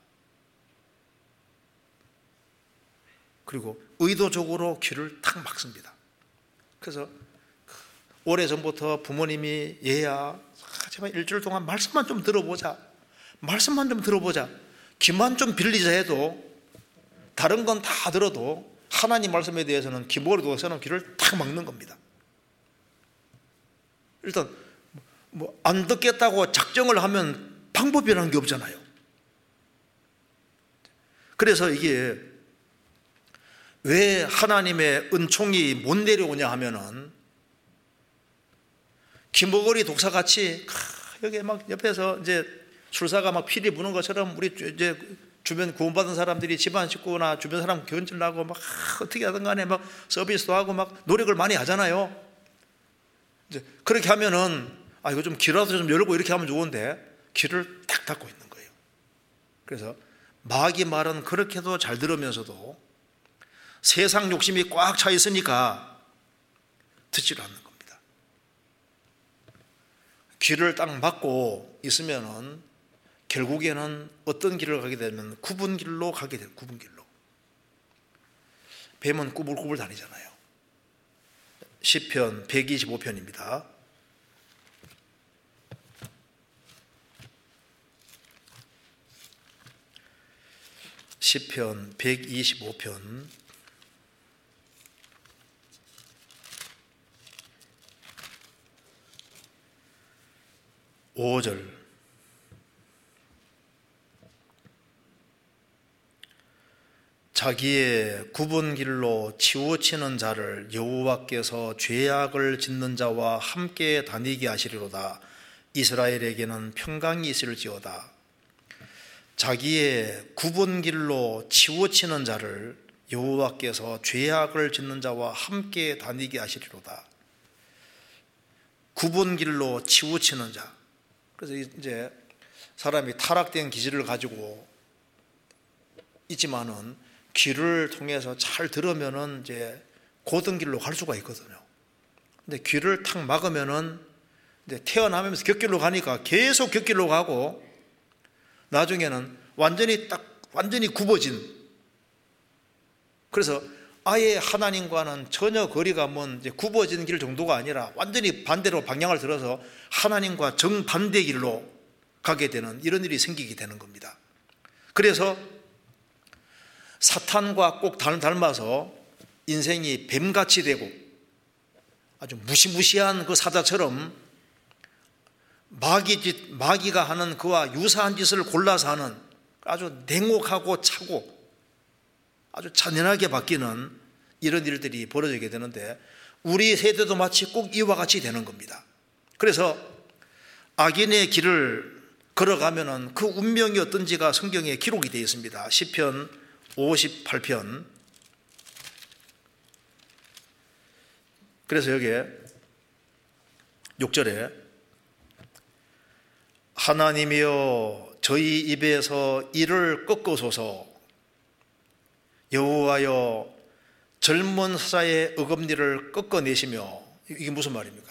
그리고 의도적으로 귀를 탁 막습니다. 그래서 오래전부터 부모님이 얘야 제발 일주일 동안 말씀만 좀 들어보자, 말씀만 좀 들어보자, 귀만 좀 빌리자 해도 다른 건 다 들어도 하나님 말씀에 대해서는 기모를 둬서는 귀를 탁 막는 겁니다. 일단 안 듣겠다고 작정을 하면 방법이라는 게 없잖아요. 그래서 이게 왜 하나님의 은총이 못 내려오냐 하면은 김보거리 독사같이 여기 막 옆에서 이제 술사가 막 피리 부는 것처럼 우리 이제 주변 구원받은 사람들이 집안 식구나 주변 사람 견질하고 막 어떻게 하든 간에 막 서비스도 하고 막 노력을 많이 하잖아요. 이제 그렇게 하면은 이거 좀 길어도 좀 열고 이렇게 하면 좋은데 귀를 탁 닫고 있는 거예요. 그래서 마귀 말은 그렇게도 잘 들으면서도 세상 욕심이 꽉 차 있으니까 듣지를 않는 겁니다. 귀를 딱 막고 있으면은 결국에는 어떤 길을 가게 되면 굽은 길로 가게 돼요. 굽은 길로. 뱀은 꾸불꾸불 다니잖아요. 시편 125편입니다. 시편 125편 5절, 자기의 굽은 길로 치우치는 자를 여호와께서 죄악을 짓는 자와 함께 다니게 하시리로다. 이스라엘에게는 평강이 있을지어다. 자기의 굽은 길로 치우치는 자를 여호와께서 죄악을 짓는 자와 함께 다니게 하시리로다. 굽은 길로 치우치는 자. 그래서 이제 사람이 타락된 기질을 가지고 있지만은 귀를 통해서 잘 들으면은 이제 고든 길로 갈 수가 있거든요. 근데 귀를 탁 막으면은 이제 태어나면서 곁길로 가니까 계속 곁길로 가고 나중에는 완전히 굽어진, 그래서 아예 하나님과는 전혀 거리가 먼 이제 굽어진 길 정도가 아니라 완전히 반대로 방향을 들어서 하나님과 정반대 길로 가게 되는 이런 일이 생기게 되는 겁니다. 그래서 사탄과 꼭 닮아서 인생이 뱀같이 되고 아주 무시무시한 그 사자처럼 마귀가 하는 그와 유사한 짓을 골라서 하는 아주 냉혹하고 차고 아주 잔인하게 바뀌는 이런 일들이 벌어지게 되는데 우리 세대도 마치 꼭 이와 같이 되는 겁니다. 그래서 악인의 길을 걸어가면은 그 운명이 어떤지가 성경에 기록이 되어 있습니다. 시편 58편. 그래서 여기에 6절에 하나님이여 저희 입에서 이를 꺾으소서, 여호와여 젊은 사자의 어금니를 꺾어내시며, 이게 무슨 말입니까?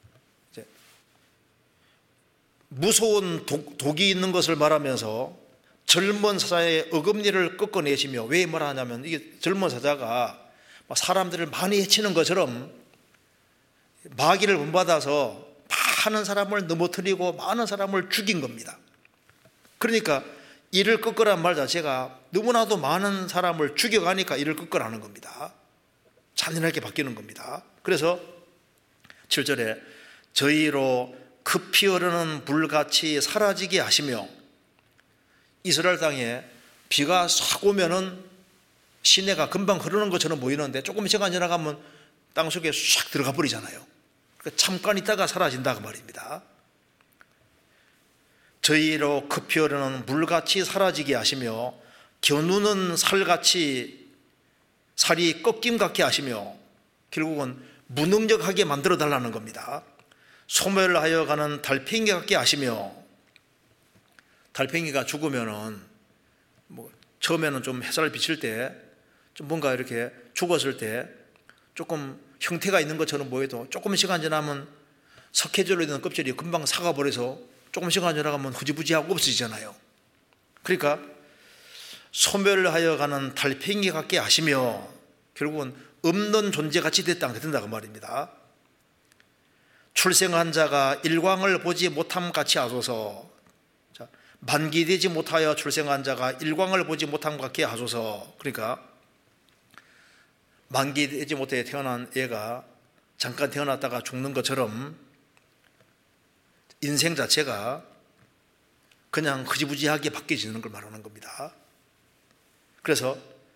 무서운 독이 있는 것을 말하면서 젊은 사자의 어금니를 꺾어내시며, 왜 말하냐면 이게 젊은 사자가 사람들을 많이 해치는 것처럼 마귀를 본받아서 많은 사람을 넘어뜨리고 많은 사람을 죽인 겁니다. 그러니까 이를 꺾으란 말 자체가 너무나도 많은 사람을 죽여가니까 이를 꺾으라는 겁니다. 잔인하게 바뀌는 겁니다. 그래서 7절에 저희로 급히 흐르는 불같이 사라지게 하시며, 이스라엘 땅에 비가 싹 오면은 시내가 금방 흐르는 것처럼 보이는데 조금 시간 지나가면 땅속에 싹 들어가 버리잖아요. 그러니까 잠깐 있다가 사라진다 그 말입니다. 저희로 급히 흐르는 물같이 사라지게 하시며 겨누는 살같이 살이 꺾임 같게 하시며, 결국은 무능력하게 만들어 달라는 겁니다. 소멸하여 가는 달팽이 같게 하시며, 달팽이가 죽으면은 처음에는 좀 햇살을 비칠 때 좀 뭔가 이렇게 죽었을 때 조금 형태가 있는 것처럼 보여도 조금 시간 지나면 석회절로 있는 껍질이 금방 삭아버려서 조금 시간 지나가면 흐지부지하고 없어지잖아요. 그러니까 소멸하여 가는 달팽이 같게 하시며, 결국은 없는 존재같이 된다고 말입니다. 출생한 자가 일광을 보지 못함 같이 하소서. 만기되지 못하여 출생한 자가 일광을 보지 못함 같게 하소서. 그러니까 만기되지 못해 태어난 애가 잠깐 태어났다가 죽는 것처럼 인생 자체가 그냥 흐지부지하게 바뀌어지는 걸 말하는 겁니다. 그래서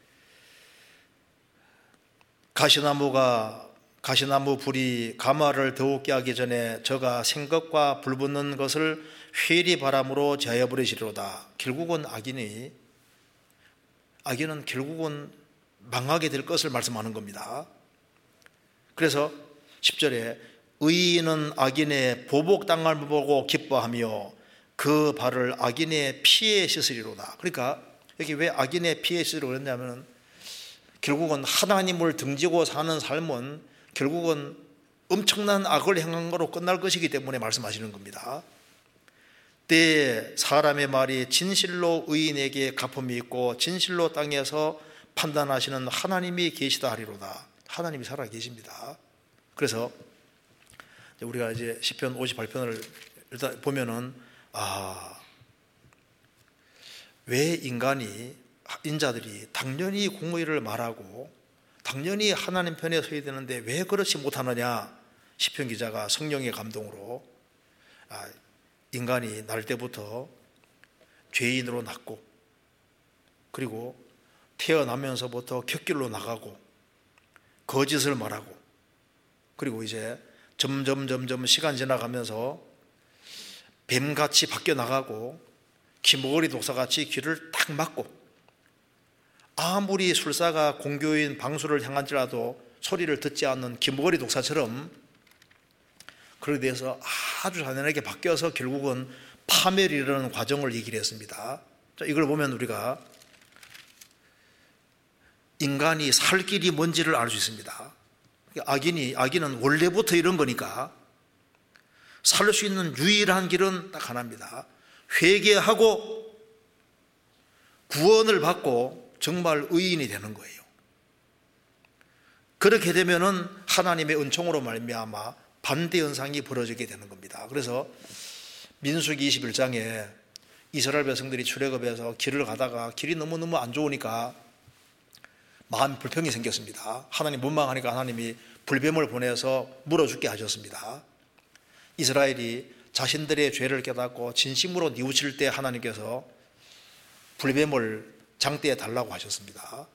가시나무 불이 가마를 더욱 깨하기 전에 저가 생것과 불붙는 것을 회리 바람으로 제하여버리시리로다. 결국은 악인은 결국은 망하게 될 것을 말씀하는 겁니다. 그래서 10절에 의인은 악인의 보복당함을 보고 기뻐하며 그 발을 악인의 피에 씻으리로다. 그러니까 여기 왜 악인의 피에 씻으리로 그랬냐면, 결국은 하나님을 등지고 사는 삶은 결국은 엄청난 악을 행한 거로 끝날 것이기 때문에 말씀하시는 겁니다. 때에 사람의 말이 진실로 의인에게 갚음이 있고 진실로 땅에서 판단하시는 하나님이 계시다 하리로다. 하나님이 살아 계십니다. 그래서 우리가 이제 시편 58편을 일단 보면은 왜 인자들이 당연히 공의를 말하고 당연히 하나님 편에 서야 되는데 왜 그렇지 못하느냐. 시편 기자가 성령의 감동으로 인간이 날 때부터 죄인으로 났고, 그리고 태어나면서부터 곁길로 나가고 거짓을 말하고, 그리고 이제 점점 시간 지나가면서 뱀같이 바뀌어 나가고 기머거리 독사같이 귀를 딱 막고, 아무리 술사가 공교인 방수를 향한지라도 소리를 듣지 않는 기머거리 독사처럼 그렇게 돼서 아주 잔인하게 바뀌어서 결국은 파멸이 이르는 과정을 얘기를 했습니다. 이걸 보면 우리가 인간이 살 길이 뭔지를 알 수 있습니다. 악인은 원래부터 이런 거니까 살 수 있는 유일한 길은 딱 하나입니다. 회개하고 구원을 받고 정말 의인이 되는 거예요. 그렇게 되면은 하나님의 은총으로 말미암아 반대 현상이 벌어지게 되는 겁니다. 그래서 민수기 21장에 이스라엘 백성들이 출애굽해서 길을 가다가 길이 너무너무 안 좋으니까 마음 불평이 생겼습니다. 하나님 원망하니까 하나님이 불뱀을 보내서 물어 죽게 하셨습니다. 이스라엘이 자신들의 죄를 깨닫고 진심으로 뉘우칠 때 하나님께서 불뱀을 장대에 달라고 하셨습니다.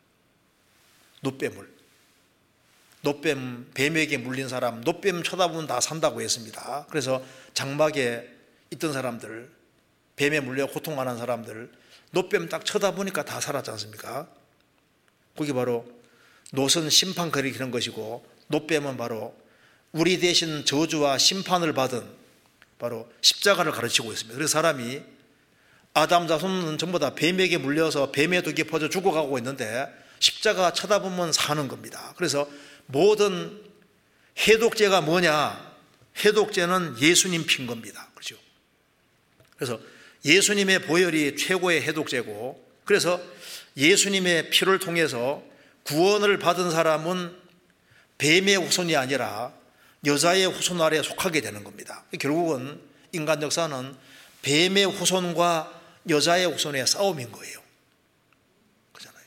노뱀, 뱀에게 물린 사람, 노뱀 쳐다보면 다 산다고 했습니다. 그래서 장막에 있던 사람들, 뱀에 물려 고통하는 사람들, 노뱀 딱 쳐다보니까 다 살았지 않습니까? 그게 바로 노선 심판 가리키는 것이고, 노뱀은 바로 우리 대신 저주와 심판을 받은 바로 십자가를 가르치고 있습니다. 그래서 사람이 아담 자손은 전부 다 뱀에게 물려서 뱀의 독이 퍼져 죽어가고 있는데 십자가 쳐다보면 사는 겁니다. 그래서 모든 해독제가 뭐냐? 해독제는 예수님 핀 겁니다. 그렇죠? 그래서 예수님의 보혈이 최고의 해독제고, 그래서 예수님의 피를 통해서 구원을 받은 사람은 뱀의 후손이 아니라 여자의 후손 아래에 속하게 되는 겁니다. 결국은 인간 역사는 뱀의 후손과 여자의 후손의 싸움인 거예요. 그렇잖아요.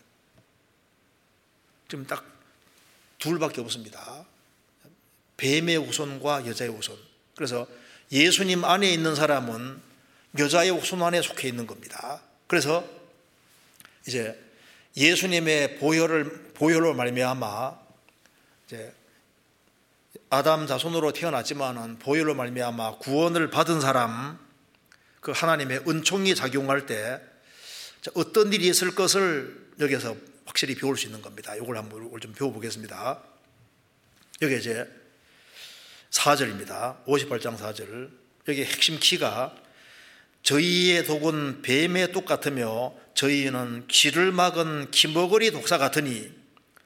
지금 딱 둘밖에 없습니다. 뱀의 후손과 여자의 후손. 그래서 예수님 안에 있는 사람은 여자의 후손 안에 속해 있는 겁니다. 그래서 이제 예수님의 보혈로 말미암아 이제 아담 자손으로 태어났지만은 보혈로 말미암아 구원을 받은 사람, 그 하나님의 은총이 작용할 때 어떤 일이 있을 것을 여기서 확실히 배울 수 있는 겁니다. 이걸 한번 좀 배워보겠습니다. 여기 이제 4절입니다. 58장 4절. 여기 핵심 키가 저희의 독은 뱀의 독 같으며 저희는 귀를 막은 기머거리 독사 같으니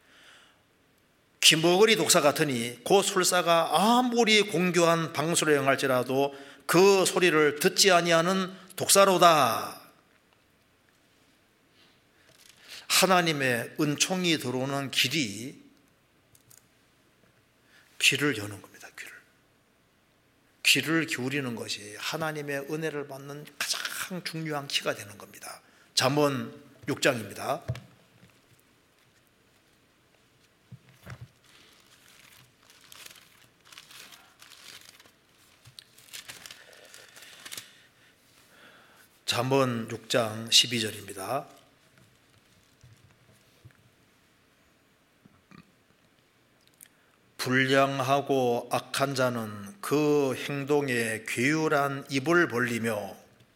곧 술사가 아무리 공교한 방수를 행할지라도 그 소리를 듣지 아니하는 독사로다. 하나님의 은총이 들어오는 길이 귀를 여는 겁니다. 귀를 기울이는 것이 하나님의 은혜를 받는 가장 중요한 키가 되는 겁니다. 잠언 6장입니다. 잠언 6장 12절입니다. 불량하고 악한 자는 그 행동에 괴율한 입을 벌리며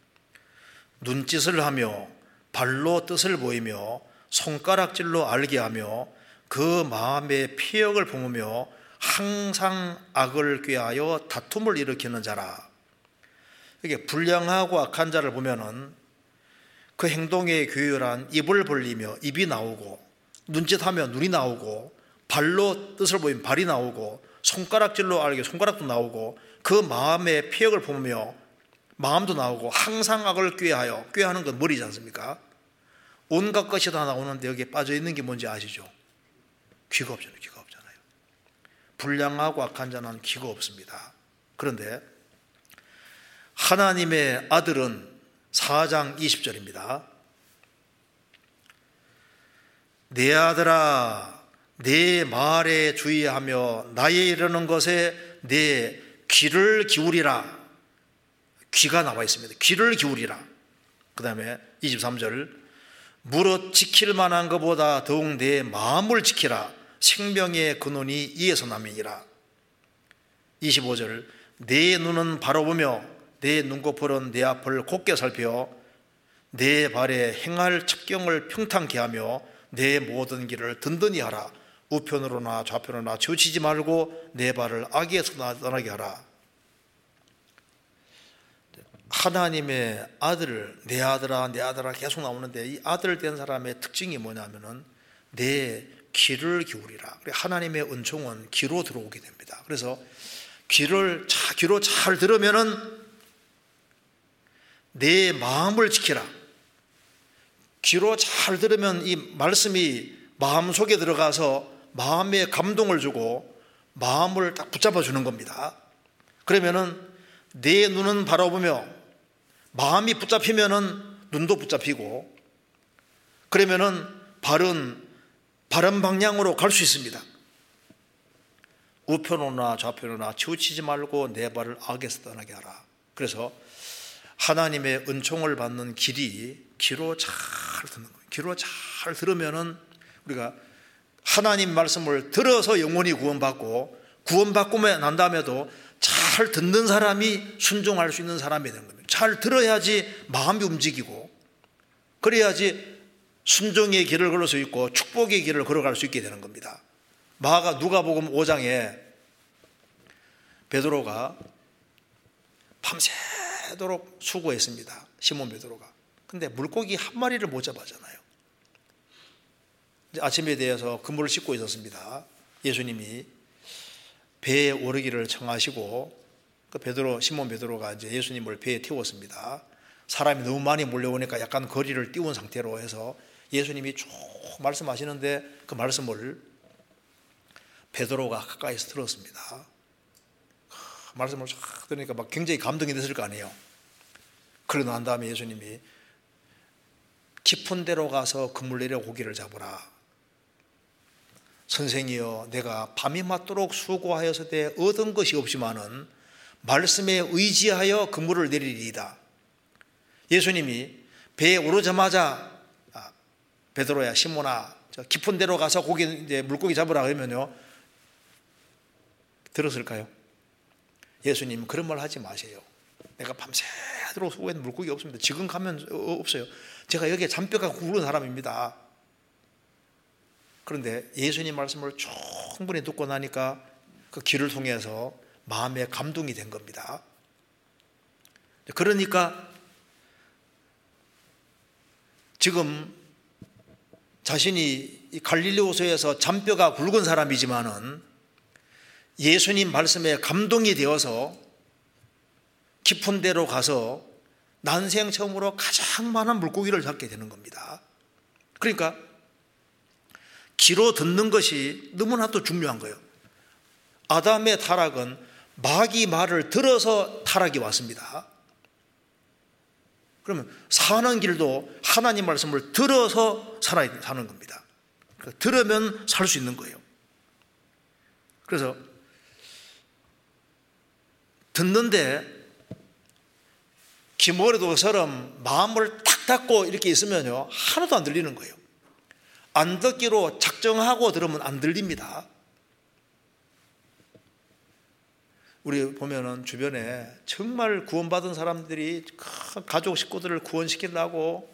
눈짓을 하며 발로 뜻을 보이며 손가락질로 알게 하며 그 마음의 피역을 품으며 항상 악을 꾀하여 다툼을 일으키는 자라. 이게 불량하고 악한 자를 보면은 그 행동에 괴율한 입을 벌리며 입이 나오고 눈짓하며 눈이 나오고 발로 뜻을 보이면 발이 나오고 손가락질로 알게 손가락도 나오고 그 마음의 피역을 품으며 마음도 나오고 항상 악을 꾀하여, 꾀하는 건 머리지 않습니까? 온갖 것이 다 나오는데 여기에 빠져있는 게 뭔지 아시죠? 귀가 없잖아요. 귀가 없잖아요. 불량하고 악한 자는 귀가 없습니다. 그런데 하나님의 아들은 4장 20절입니다. 내 아들아 내 말에 주의하며 나의 이르는 것에 내 귀를 기울이라. 귀가 나와 있습니다. 귀를 기울이라. 그 다음에 23절 무릇 지킬 만한 것보다 더욱 내 마음을 지키라. 생명의 근원이 이에서 남이니라. 25절 내 눈은 바라보며 내 눈꺼풀은 내 앞을 곱게 살펴 내 발에 행할 첩경을 평탄케 하며 내 모든 길을 든든히 하라. 우편으로나 좌편으로나 치우치지 말고 내 발을 악에서 떠나게 하라. 하나님의 아들을 내 아들아 내 아들아 계속 나오는데 이 아들 된 사람의 특징이 뭐냐면은 내 귀를 기울이라. 하나님의 은총은 귀로 들어오게 됩니다. 그래서 귀로 잘 들으면은 내 마음을 지키라. 귀로 잘 들으면 이 말씀이 마음속에 들어가서 마음에 감동을 주고 마음을 딱 붙잡아 주는 겁니다. 그러면은 내 눈은 바라보며 마음이 붙잡히면은 눈도 붙잡히고 그러면은 발은 바른 방향으로 갈 수 있습니다. 우편으로나 좌편으로나 치우치지 말고 내 발을 악에서 떠나게 하라. 그래서 하나님의 은총을 받는 길이 귀로 잘 듣는 거예요. 귀로 잘 들으면은 우리가 하나님 말씀을 들어서 영원히 구원받고 구원받고 난 다음에도 잘 듣는 사람이 순종할 수 있는 사람이 되는 겁니다. 잘 들어야지 마음이 움직이고 그래야지 순종의 길을 걸을 수 있고 축복의 길을 걸어갈 수 있게 되는 겁니다. 누가복음 5장에 베드로가 밤새도록 수고했습니다. 시몬 베드로가. 근데 물고기 한 마리를 못 잡았잖아요. 아침에 대해서 그물을 씻고 있었습니다. 예수님이 배에 오르기를 청하시고 시몬 베드로가 이제 예수님을 배에 태웠습니다. 사람이 너무 많이 몰려오니까 약간 거리를 띄운 상태로 해서 예수님이 쭉 말씀하시는데 그 말씀을 베드로가 가까이서 들었습니다. 말씀을 쫙 들으니까 막 굉장히 감동이 됐을 거 아니에요. 그러고 난 다음에 예수님이 깊은 데로 가서 그물 내려 고기를 잡으라. 선생이여, 내가 밤이 맞도록 수고하여서되 얻은 것이 없지만은 말씀에 의지하여 그물을 내리리이다. 예수님이 배에 오르자마자 베드로야, 시몬아, 저 깊은 데로 가서 물고기 잡으라 그러면요, 들었을까요? 예수님 그런 말 하지 마세요. 내가 밤새도록 수고했는데 물고기 없습니다. 지금 가면 없어요. 제가 여기에 잔뼈가 굵은 사람입니다. 그런데 예수님 말씀을 충분히 듣고 나니까 그 길을 통해서 마음에 감동이 된 겁니다. 그러니까 지금 자신이 갈릴리 호수에서 잔뼈가 굵은 사람이지만은 예수님 말씀에 감동이 되어서 깊은 데로 가서 난생 처음으로 가장 많은 물고기를 잡게 되는 겁니다. 그러니까 귀로 듣는 것이 너무나도 중요한 거예요. 아담의 타락은 마귀 말을 들어서 타락이 왔습니다. 그러면 사는 길도 하나님 말씀을 들어서 사는 겁니다. 그러니까 들으면 살 수 있는 거예요. 그래서 듣는데 귀머리도처럼 마음을 탁 닫고 이렇게 있으면요, 하나도 안 들리는 거예요. 안 듣기로 작정하고 들으면 안 들립니다. 우리 보면은 주변에 정말 구원받은 사람들이 가족 식구들을 구원시키려고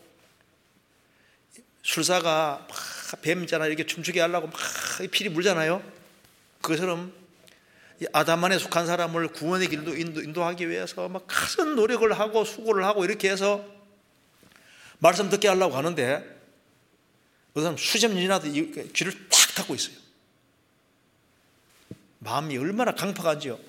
술사가 막 뱀이잖아 이렇게 춤추게 하려고 막 피리 물잖아요. 그것처럼 아담만에 속한 사람을 구원의 길로 인도하기 위해서 막 큰 노력을 하고 수고를 하고 이렇게 해서 말씀 듣게 하려고 하는데 그 사람 수십 년이나도 귀를 탁 닫고 있어요. 마음이 얼마나 강팍한지요.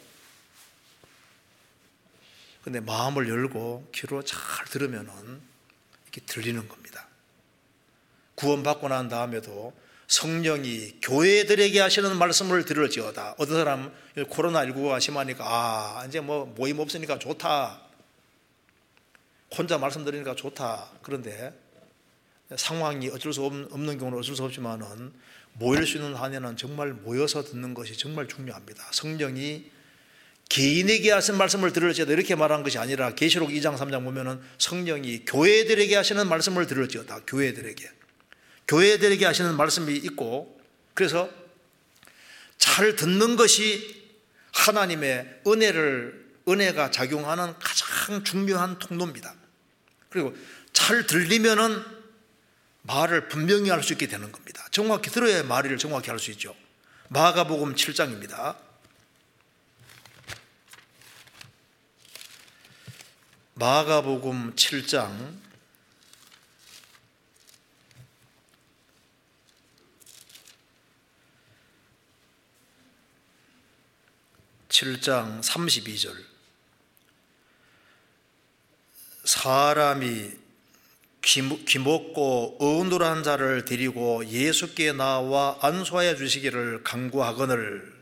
근데 마음을 열고 귀로 잘 들으면은 이렇게 들리는 겁니다. 구원받고 난 다음에도 성령이 교회들에게 하시는 말씀을 들을지어다. 어떤 사람 코로나19가 심하니까 이제 뭐 모임 없으니까 좋다. 혼자 말씀 드리니까 좋다. 그런데 상황이 어쩔 수 없는 경우는 어쩔 수 없지만은 모일 수 있는 한에는 정말 모여서 듣는 것이 정말 중요합니다. 성령이 개인에게 하신 말씀을 들을지어다 이렇게 말한 것이 아니라 계시록 2장 3장 보면은 성령이 교회들에게 하시는 말씀을 들을지어다. 교회들에게 하시는 말씀이 있고, 그래서 잘 듣는 것이 하나님의 은혜가 작용하는 가장 중요한 통로입니다. 그리고 잘 들리면은 말을 분명히 할 수 있게 되는 겁니다. 정확히 들어야 말을 정확히 할 수 있죠. 마가복음 7장입니다. 마가복음 7장 32절. 사람이 귀먹고 어눌한 자를 데리고 예수께 나와 안수하여 주시기를 간구하거늘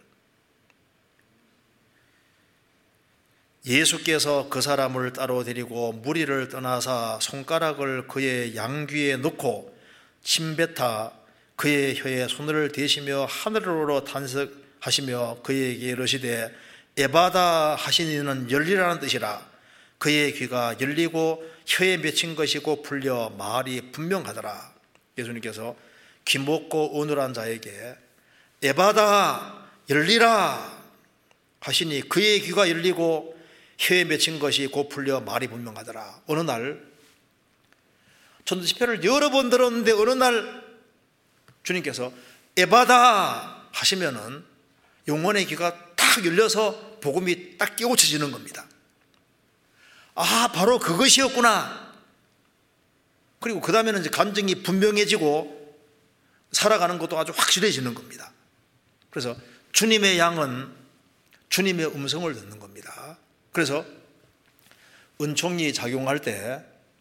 예수께서 그 사람을 따로 데리고 무리를 떠나사 손가락을 그의 양귀에 넣고 침뱉어 그의 혀에 손을 대시며 하늘으로 탄식하시며 그에게 이르시되 에바다 하시니는 열리라는 뜻이라. 그의 귀가 열리고 혀에 맺힌 것이 곧 풀려 말이 분명하더라. 예수님께서 귀먹고 어눌한 자에게 에바다 열리라 하시니 그의 귀가 열리고 혀에 맺힌 것이 곧 풀려 말이 분명하더라. 어느 날 전도 집회를 여러 번 들었는데 어느 날 주님께서 에바다 하시면은 영혼의 귀가 탁 열려서 복음이 딱 깨우쳐지는 겁니다. 아, 바로 그것이었구나. 그리고 그 다음에는 이제 감정이 분명해지고 살아가는 것도 아주 확실해지는 겁니다. 그래서 주님의 양은 주님의 음성을 듣는 겁니다. 그래서 은총이 작용할 때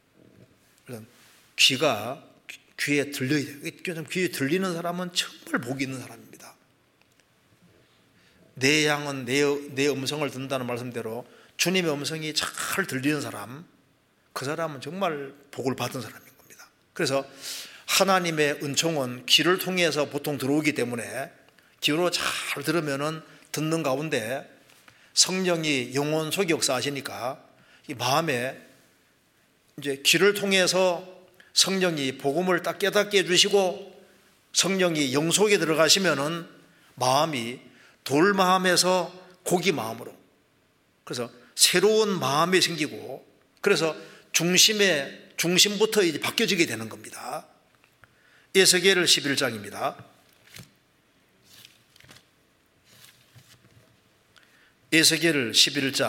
귀에 들려야 돼요. 귀에 들리는 사람은 정말 복이 있는 사람입니다. 내 양은 내 음성을 듣는다는 말씀대로 주님의 음성이 잘 들리는 사람, 그 사람은 정말 복을 받은 사람인 겁니다. 그래서 하나님의 은총은 귀를 통해서 보통 들어오기 때문에 귀로 잘 들으면은 듣는 가운데 성령이 영혼 속에 역사하시니까 이 마음에 이제 귀를 통해서 성령이 복음을 딱 깨닫게 해주시고 성령이 영 속에 들어가시면은 마음이 돌 마음에서 고기 마음으로, 그래서 새로운 마음이 생기고, 그래서 중심부터 이제 바뀌어지게 되는 겁니다. 에스겔 11장입니다. 에스겔 11장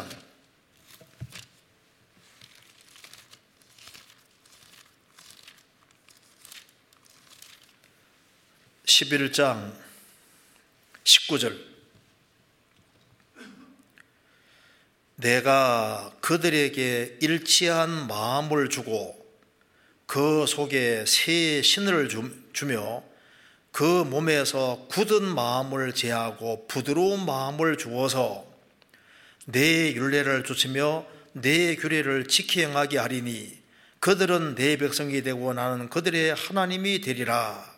19절. 내가 그들에게 일치한 마음을 주고 그 속에 새 신을 주며 그 몸에서 굳은 마음을 제하고 부드러운 마음을 주어서 내 율례를 좇으며 내 규례를 지키 행하게 하리니 그들은 내 백성이 되고 나는 그들의 하나님이 되리라.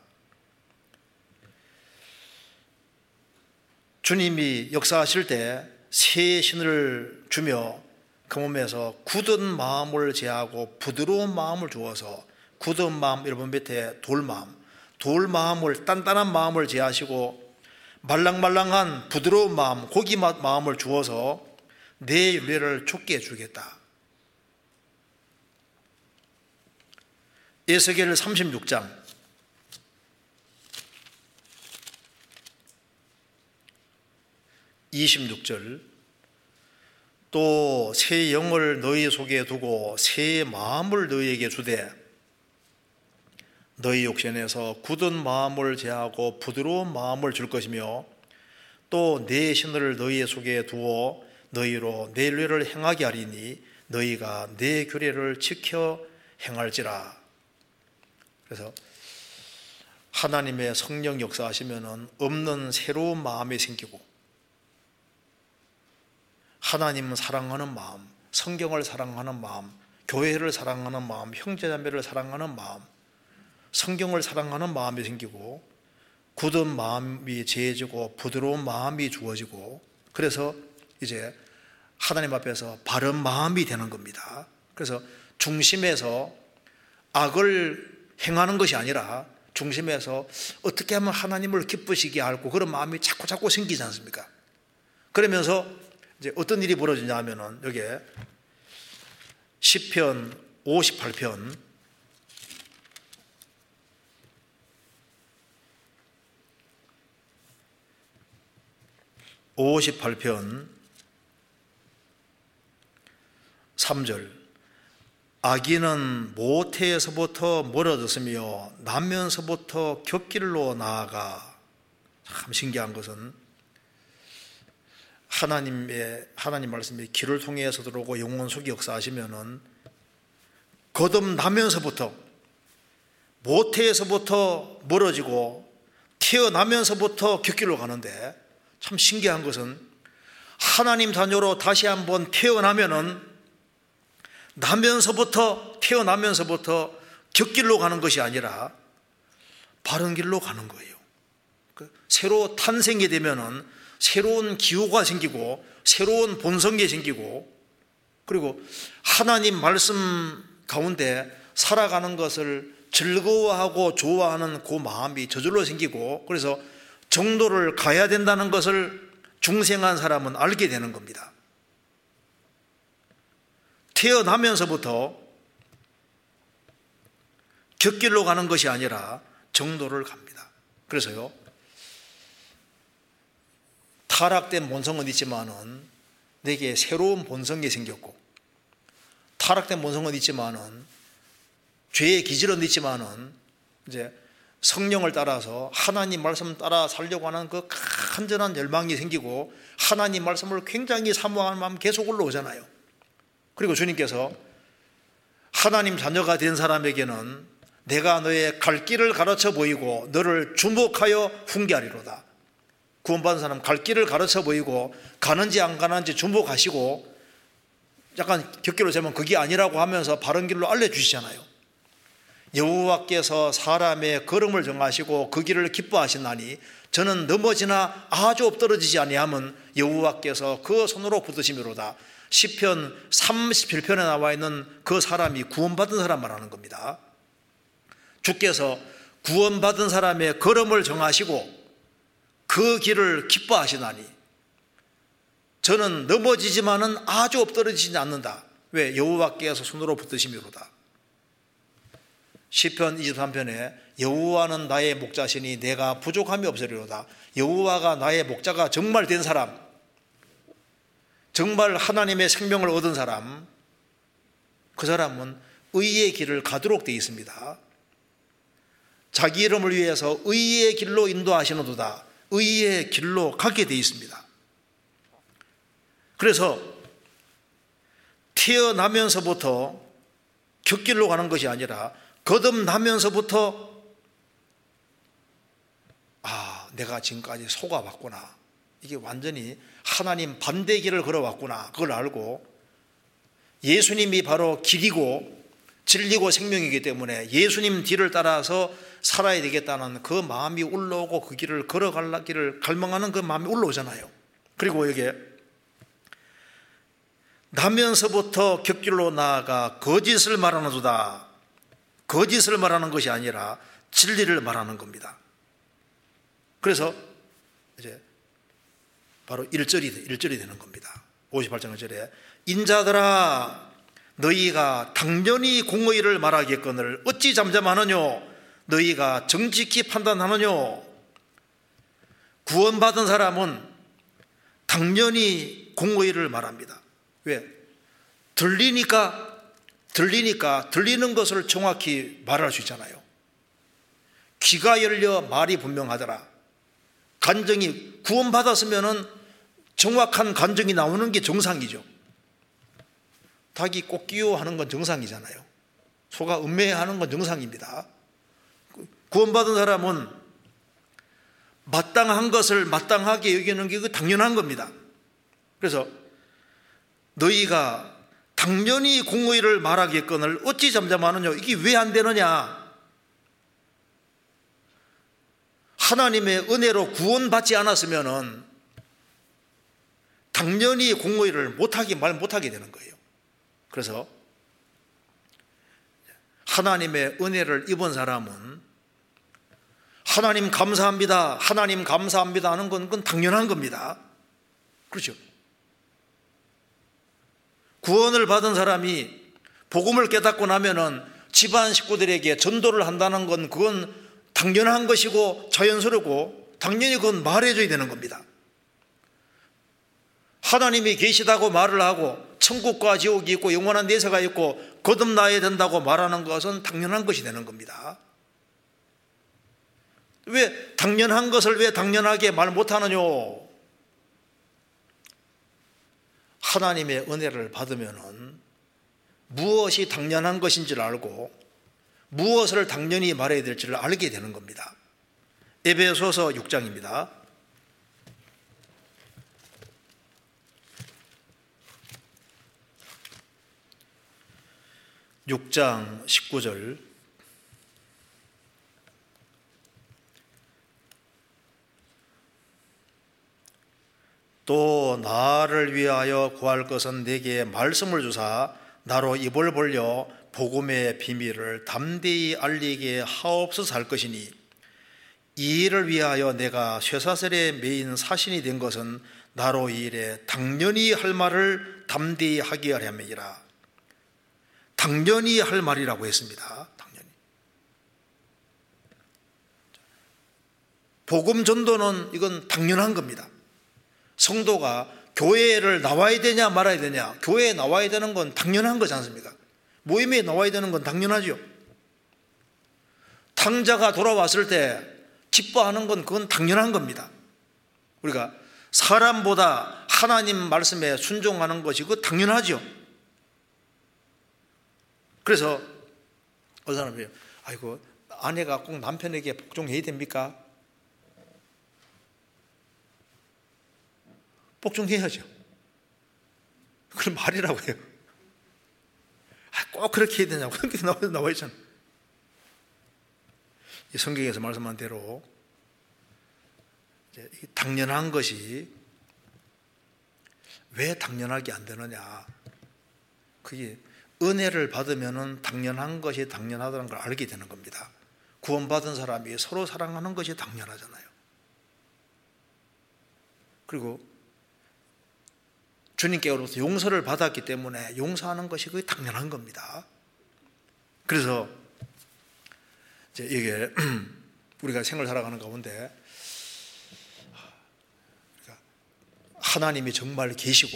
주님이 역사하실 때 새 신을 주며 그 몸에서 굳은 마음을 제하고 부드러운 마음을 주어서, 굳은 마음, 여러분 밑에 돌 마음을, 단단한 마음을 제하시고 말랑말랑한 부드러운 마음, 고기 마음을 주어서 내 율례를 좇게 해주겠다. 에스겔 36장 26절. 또 새 영을 너희 속에 두고 새 마음을 너희에게 주되 너희 욕심에서 굳은 마음을 제하고 부드러운 마음을 줄 것이며 또 내 신을 너희 속에 두어 너희로 내 율례를 행하게 하리니 너희가 내 규례를 지켜 행할지라. 그래서 하나님의 성령 역사하시면은 없는 새로운 마음이 생기고, 하나님을 사랑하는 마음, 성경을 사랑하는 마음, 교회를 사랑하는 마음, 형제자매를 사랑하는 마음, 성경을 사랑하는 마음이 생기고 굳은 마음이 제해지고 부드러운 마음이 주어지고, 그래서 이제 하나님 앞에서 바른 마음이 되는 겁니다. 그래서 중심에서 악을 행하는 것이 아니라 중심에서 어떻게 하면 하나님을 기쁘시게 하고 그런 마음이 자꾸 생기지 않습니까? 그러면서 이제 어떤 일이 벌어지냐 하면은 여기에 시편 58편 3절. 악인은 모태에서부터 멀어졌으며 나면서부터 곁길로 나아가. 참 신기한 것은 하나님 말씀이 귀를 통해서 들어오고 영혼 속에 역사하시면은 거듭나면서부터, 모태에서부터 멀어지고 태어나면서부터 곁길로 가는데, 참 신기한 것은 하나님 자녀로 다시 한번 태어나면은 태어나면서부터 곁길로 가는 것이 아니라 바른 길로 가는 거예요. 새로 탄생이 되면은 새로운 기호가 생기고 새로운 본성이 생기고, 그리고 하나님 말씀 가운데 살아가는 것을 즐거워하고 좋아하는 그 마음이 저절로 생기고, 그래서 정도를 가야 된다는 것을 중생한 사람은 알게 되는 겁니다. 태어나면서부터 곁길로 가는 것이 아니라 정도를 갑니다. 그래서요, 타락된 본성은 있지만은 내게 새로운 본성이 생겼고, 타락된 본성은 있지만은 죄의 기질은 있지만은 이제 성령을 따라서 하나님 말씀 따라 살려고 하는 그 간절한 열망이 생기고 하나님 말씀을 굉장히 사모하는 마음 계속 올라오잖아요. 그리고 주님께서 하나님 자녀가 된 사람에게는 내가 너의 갈 길을 가르쳐 보이고 너를 주목하여 훈계하리로다. 구원받은 사람 갈 길을 가르쳐 보이고 가는지 안 가는지 주목하시고, 약간 곁길로 재면 그게 아니라고 하면서 바른 길로 알려주시잖아요. 여호와께서 사람의 걸음을 정하시고 그 길을 기뻐하시나니 저는 넘어지나 아주 엎드러지지 아니하면 여호와께서 그 손으로 붙드심이로다. 시편 37편에 나와 있는 그 사람이 구원받은 사람 말하는 겁니다. 주께서 구원받은 사람의 걸음을 정하시고 그 길을 기뻐하시나니 저는 넘어지지만은 아주 엎드러지지 않는다. 왜? 여호와께서 손으로 붙드심이로다. 시편 23편에 여호와는 나의 목자시니 내가 부족함이 없으리로다. 여호와가 나의 목자가 정말 된 사람, 정말 하나님의 생명을 얻은 사람, 그 사람은 의의 길을 가도록 되어 있습니다. 자기 이름을 위해서 의의 길로 인도하시는도다. 의의 길로 가게 되어 있습니다. 그래서 태어나면서부터 곁길로 가는 것이 아니라 거듭나면서부터 내가 지금까지 속아왔구나, 이게 완전히 하나님 반대 길을 걸어왔구나, 그걸 알고 예수님이 바로 길이고 진리고 생명이기 때문에 예수님 뒤를 따라서 살아야 되겠다는 그 마음이 올라오고 그 길을 걸어가기를 갈망하는 그 마음이 올라오잖아요. 그리고 여기에 나면서부터 곁길로 나아가 거짓을 말하는도다. 거짓을 말하는 것이 아니라 진리를 말하는 겁니다. 그래서 이제 바로 1절이 되는 겁니다. 58장 1절에 인자들아 너희가 당연히 공의를 말하겠거늘 어찌 잠잠하느뇨. 너희가 정직히 판단하느뇨. 구원받은 사람은 당연히 공의를 말합니다. 왜? 들리니까 들리는 것을 정확히 말할 수 있잖아요. 귀가 열려 말이 분명하더라. 간정이 구원받았으면 정확한 간정이 나오는 게 정상이죠. 닭이 꽃기호하는 건 정상이잖아요. 소가 음매하는 건 정상입니다. 구원받은 사람은 마땅한 것을 마땅하게 여기는 게 당연한 겁니다. 그래서 너희가 당연히 공의를 말하겠거늘 어찌 잠잠하느냐. 이게 왜 안 되느냐. 하나님의 은혜로 구원받지 않았으면 당연히 공의를 말 못하게 되는 거예요. 그래서 하나님의 은혜를 입은 사람은 하나님 감사합니다, 하나님 감사합니다 하는 건 그건 당연한 겁니다. 그렇죠? 구원을 받은 사람이 복음을 깨닫고 나면은 집안 식구들에게 전도를 한다는 건 그건 당연한 것이고 자연스럽고 당연히 그건 말해줘야 되는 겁니다. 하나님이 계시다고 말을 하고 천국과 지옥이 있고 영원한 내세가 있고 거듭나야 된다고 말하는 것은 당연한 것이 되는 겁니다. 왜 당연한 것을 왜 당연하게 말 못하느냐. 하나님의 은혜를 받으면 무엇이 당연한 것인지를 알고 무엇을 당연히 말해야 될지를 알게 되는 겁니다. 에베소서 6장입니다. (6장 19절) 또 나를 위하여 구할 것은 내게 말씀을 주사 나로 입을 벌려 복음의 비밀을 담대히 알리게 하옵소서 할 것이니 이 일을 위하여 내가 쇠사슬에 매인 사신이 된 것은 나로 이 일에 당연히 할 말을 담대히 하게 하려함이라. 당연히 할 말이라고 했습니다. 당연히. 복음 전도는 이건 당연한 겁니다. 성도가 교회를 나와야 되냐 말아야 되냐. 교회에 나와야 되는 건 당연한 거지 않습니까? 모임에 나와야 되는 건 당연하죠. 탕자가 돌아왔을 때 기뻐하는 건 그건 당연한 겁니다. 우리가 사람보다 하나님 말씀에 순종하는 것이 그 당연하죠. 그래서 어떤 사람이 아이고 아내가 꼭 남편에게 복종해야 됩니까? 복종해야죠. 그런 말이라고 해요. 꼭 그렇게 해야 되냐고. 그렇게 나와 있잖아요. 이 성경에서 말씀한 대로 이제 당연한 것이 왜 당연하게 안 되느냐? 그게 은혜를 받으면은 당연한 것이 당연하다는 걸 알게 되는 겁니다. 구원받은 사람이 서로 사랑하는 것이 당연하잖아요. 그리고 주님께로부터 용서를 받았기 때문에 용서하는 것이 거의 당연한 겁니다. 그래서 이제 이게 우리가 생을 살아가는 가운데 하나님이 정말 계시고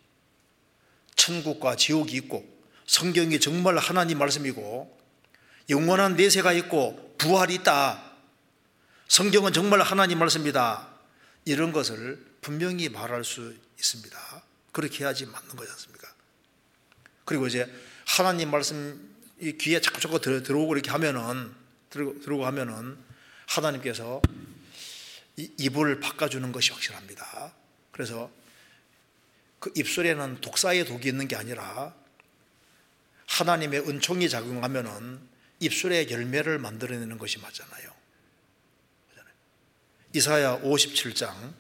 천국과 지옥이 있고 성경이 정말 하나님 말씀이고 영원한 내세가 있고 부활이 있다, 성경은 정말 하나님 말씀이다, 이런 것을 분명히 말할 수 있습니다. 그렇게 해야지 맞는 거지 않습니까? 그리고 이제 하나님 말씀 이 귀에 자꾸 들어오고 이렇게 하면은 들어오고 하면은 하나님께서 입을 바꿔주는 것이 확실합니다. 그래서 그 입술에는 독사의 독이 있는 게 아니라 하나님의 은총이 작용하면은 입술의 열매를 만들어내는 것이 맞잖아요. 이사야 57장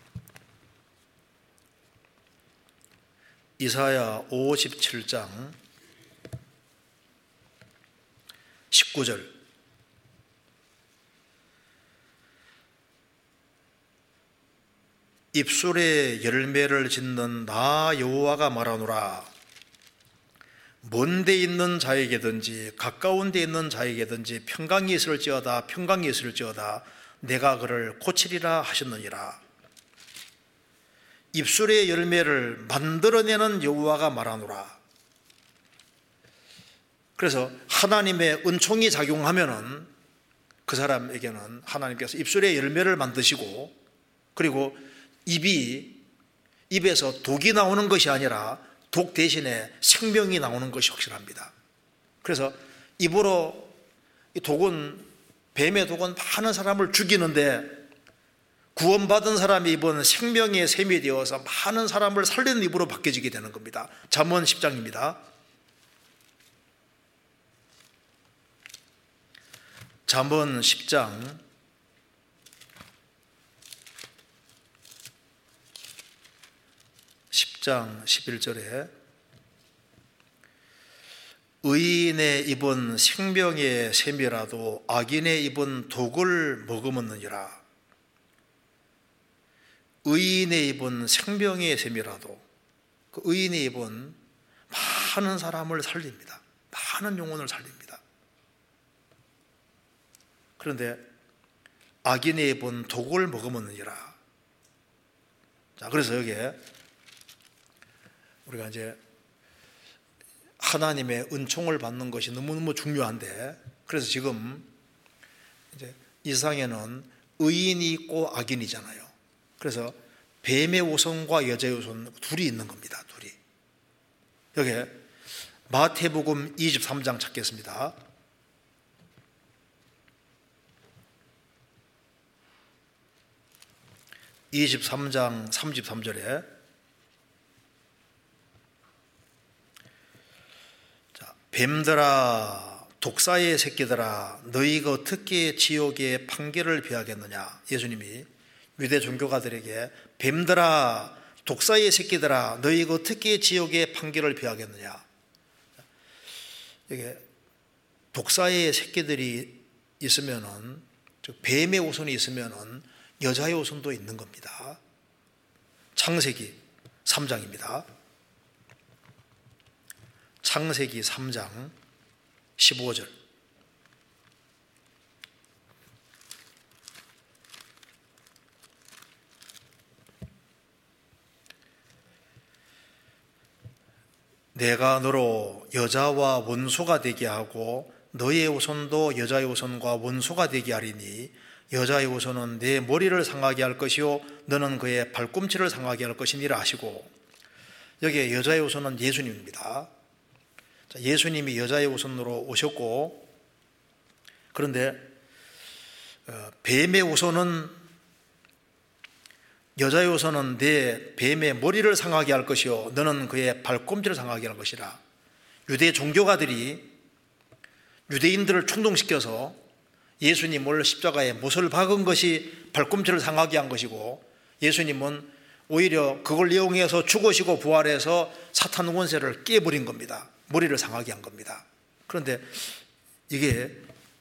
19절 입술에 열매를 짓는 나 여호와가 말하노라. 먼데 있는 자에게든지 가까운 데 있는 자에게든지 평강이 있을지어다 평강이 있을지어다 내가 그를 고치리라 하셨느니라. 입술의 열매를 만들어내는 여호와가 말하노라. 그래서 하나님의 은총이 작용하면은 그 사람에게는 하나님께서 입술의 열매를 만드시고, 그리고 입에서 독이 나오는 것이 아니라 독 대신에 생명이 나오는 것이 확실합니다. 그래서 입으로 이 독은, 뱀의 독은 많은 사람을 죽이는데 구원받은 사람의 입은 생명의 샘이 되어서 많은 사람을 살리는 입으로 바뀌어지게 되는 겁니다. 잠언 10장입니다. 잠언 10장 11절에 의인의 입은 생명의 샘이라도 악인의 입은 독을 머금었느니라. 의인의 입은 생명의 샘이라도, 그 의인의 입은 많은 사람을 살립니다. 많은 영혼을 살립니다. 그런데 악인의 입은 독을 머금었느니라. 자, 그래서 여기에 우리가 이제 하나님의 은총을 받는 것이 너무너무 중요한데, 그래서 지금 이제 이 세상에는 의인이 있고 악인이잖아요. 그래서 뱀의 우선과 여자의 우선 둘이 있는 겁니다. 둘이. 여기 마태복음 23장 찾겠습니다. (23장) 33절에 뱀들아 독사의 새끼들아 너희가 어떻게 지옥의 판결을 피하겠느냐. 예수님이 유대 종교가들에게 뱀들아 독사의 새끼들아 너희가 어떻게 지옥의 판결을 피하겠느냐. 이게 독사의 새끼들이 있으면은, 즉 뱀의 우선이 있으면은 여자의 우선도 있는 겁니다. 창세기 3장입니다. 창세기 3장 15절. 내가 너로 여자와 원수가 되게 하고 너의 우선도 여자의 우선과 원수가 되게 하리니 여자의 우선은 내 머리를 상하게 할 것이요 너는 그의 발꿈치를 상하게 할 것이니라 하시고, 여기에 여자의 우선은 예수님입니다. 예수님이 여자의 우선으로 오셨고, 그런데 뱀의 우선은, 여자의 우선은 내 뱀의 머리를 상하게 할 것이요 너는 그의 발꿈치를 상하게 할 것이라. 유대 종교가들이 유대인들을 충동시켜서 예수님을 십자가에 못을 박은 것이 발꿈치를 상하게 한 것이고, 예수님은 오히려 그걸 이용해서 죽으시고 부활해서 사탄 권세를 깨버린 겁니다. 머리를 상하게 한 겁니다. 그런데 이게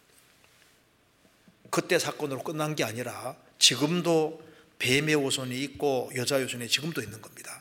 그때 사건으로 끝난 게 아니라 지금도 뱀의 후손이 있고 여자의 후손이 지금도 있는 겁니다.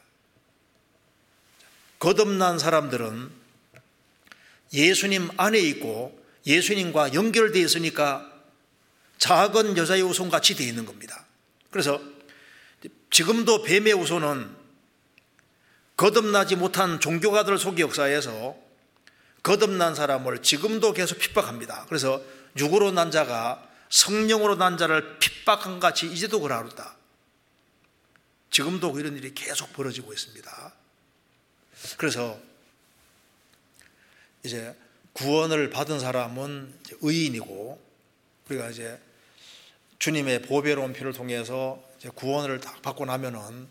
거듭난 사람들은 예수님 안에 있고 예수님과 연결되어 있으니까 작은 여자의 후손 같이 되어 있는 겁니다. 그래서 지금도 뱀의 후손은 거듭나지 못한 종교가들 속의 역사에서 거듭난 사람을 지금도 계속 핍박합니다. 그래서 육으로 난 자가 성령으로 난 자를 핍박한 같이 이제도 그러하다. 지금도 이런 일이 계속 벌어지고 있습니다. 그래서 이제 구원을 받은 사람은 이제 의인이고, 우리가 이제 주님의 보배로운 피를 통해서 이제 구원을 딱 받고 나면은,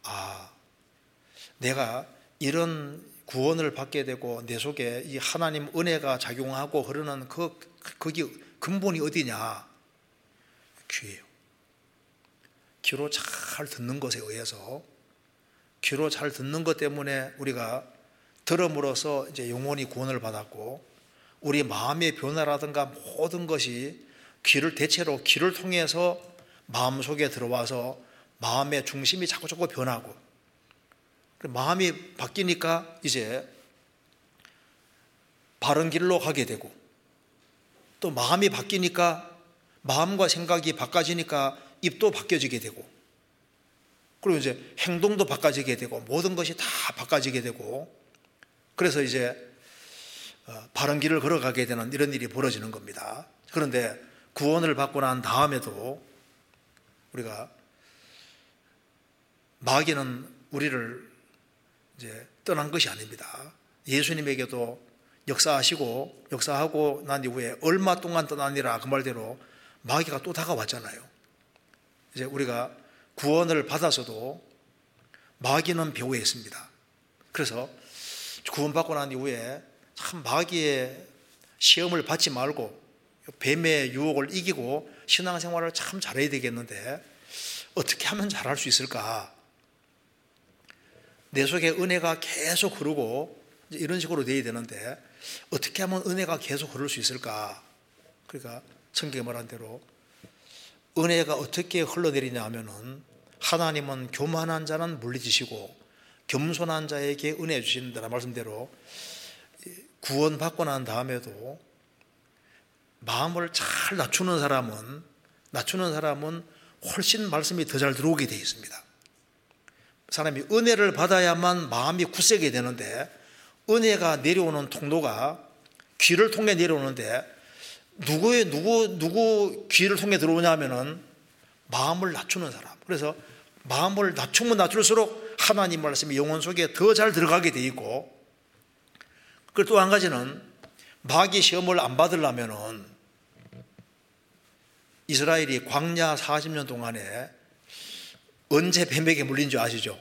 내가 이런 구원을 받게 되고 내 속에 이 하나님 은혜가 작용하고 흐르는 거기 근본이 어디냐? 귀예요. 귀로 잘 듣는 것에 의해서, 귀로 잘 듣는 것 때문에 우리가 들음으로써 이제 영혼이 구원을 받았고, 우리 마음의 변화라든가 모든 것이 대체로 귀를 통해서 마음속에 들어와서 마음의 중심이 자꾸 변하고, 마음이 바뀌니까 이제 바른 길로 가게 되고, 또 마음이 바뀌니까 마음과 생각이 바꿔지니까 입도 바뀌어지게 되고, 그리고 이제 행동도 바꿔지게 되고, 모든 것이 다 바꿔지게 되고, 그래서 이제 바른 길을 걸어가게 되는 이런 일이 벌어지는 겁니다. 그런데 구원을 받고 난 다음에도 우리가, 마귀는 우리를 이제 떠난 것이 아닙니다. 예수님에게도 역사하고 난 이후에 얼마 동안 떠나니라 그 말대로 마귀가 또 다가왔잖아요. 이제 우리가 구원을 받아서도 마귀는 배후에 있습니다. 그래서 구원받고 난 이후에 참 마귀의 시험을 받지 말고 뱀의 유혹을 이기고 신앙생활을 참 잘해야 되겠는데, 어떻게 하면 잘할 수 있을까? 내 속에 은혜가 계속 흐르고 이런 식으로 돼야 되는데, 어떻게 하면 은혜가 계속 흐를 수 있을까? 그러니까 성경에 말한 대로 은혜가 어떻게 흘러내리냐 하면은, 하나님은 교만한 자는 물리치시고 겸손한 자에게 은혜 주신다는 말씀대로, 구원받고 난 다음에도 마음을 잘 낮추는 사람은 훨씬 말씀이 더 잘 들어오게 되어 있습니다. 사람이 은혜를 받아야만 마음이 굳세게 되는데, 은혜가 내려오는 통로가 귀를 통해 내려오는데, 누구 귀를 통해 들어오냐 하면은 마음을 낮추는 사람. 그래서 마음을 낮추면 낮출수록 하나님 말씀이 영혼 속에 더 잘 들어가게 돼 있고, 그리고 또 한 가지는 마귀 시험을 안 받으려면은 이스라엘이 광야 40년 동안에 언제 뱀에게 물린 줄 아시죠?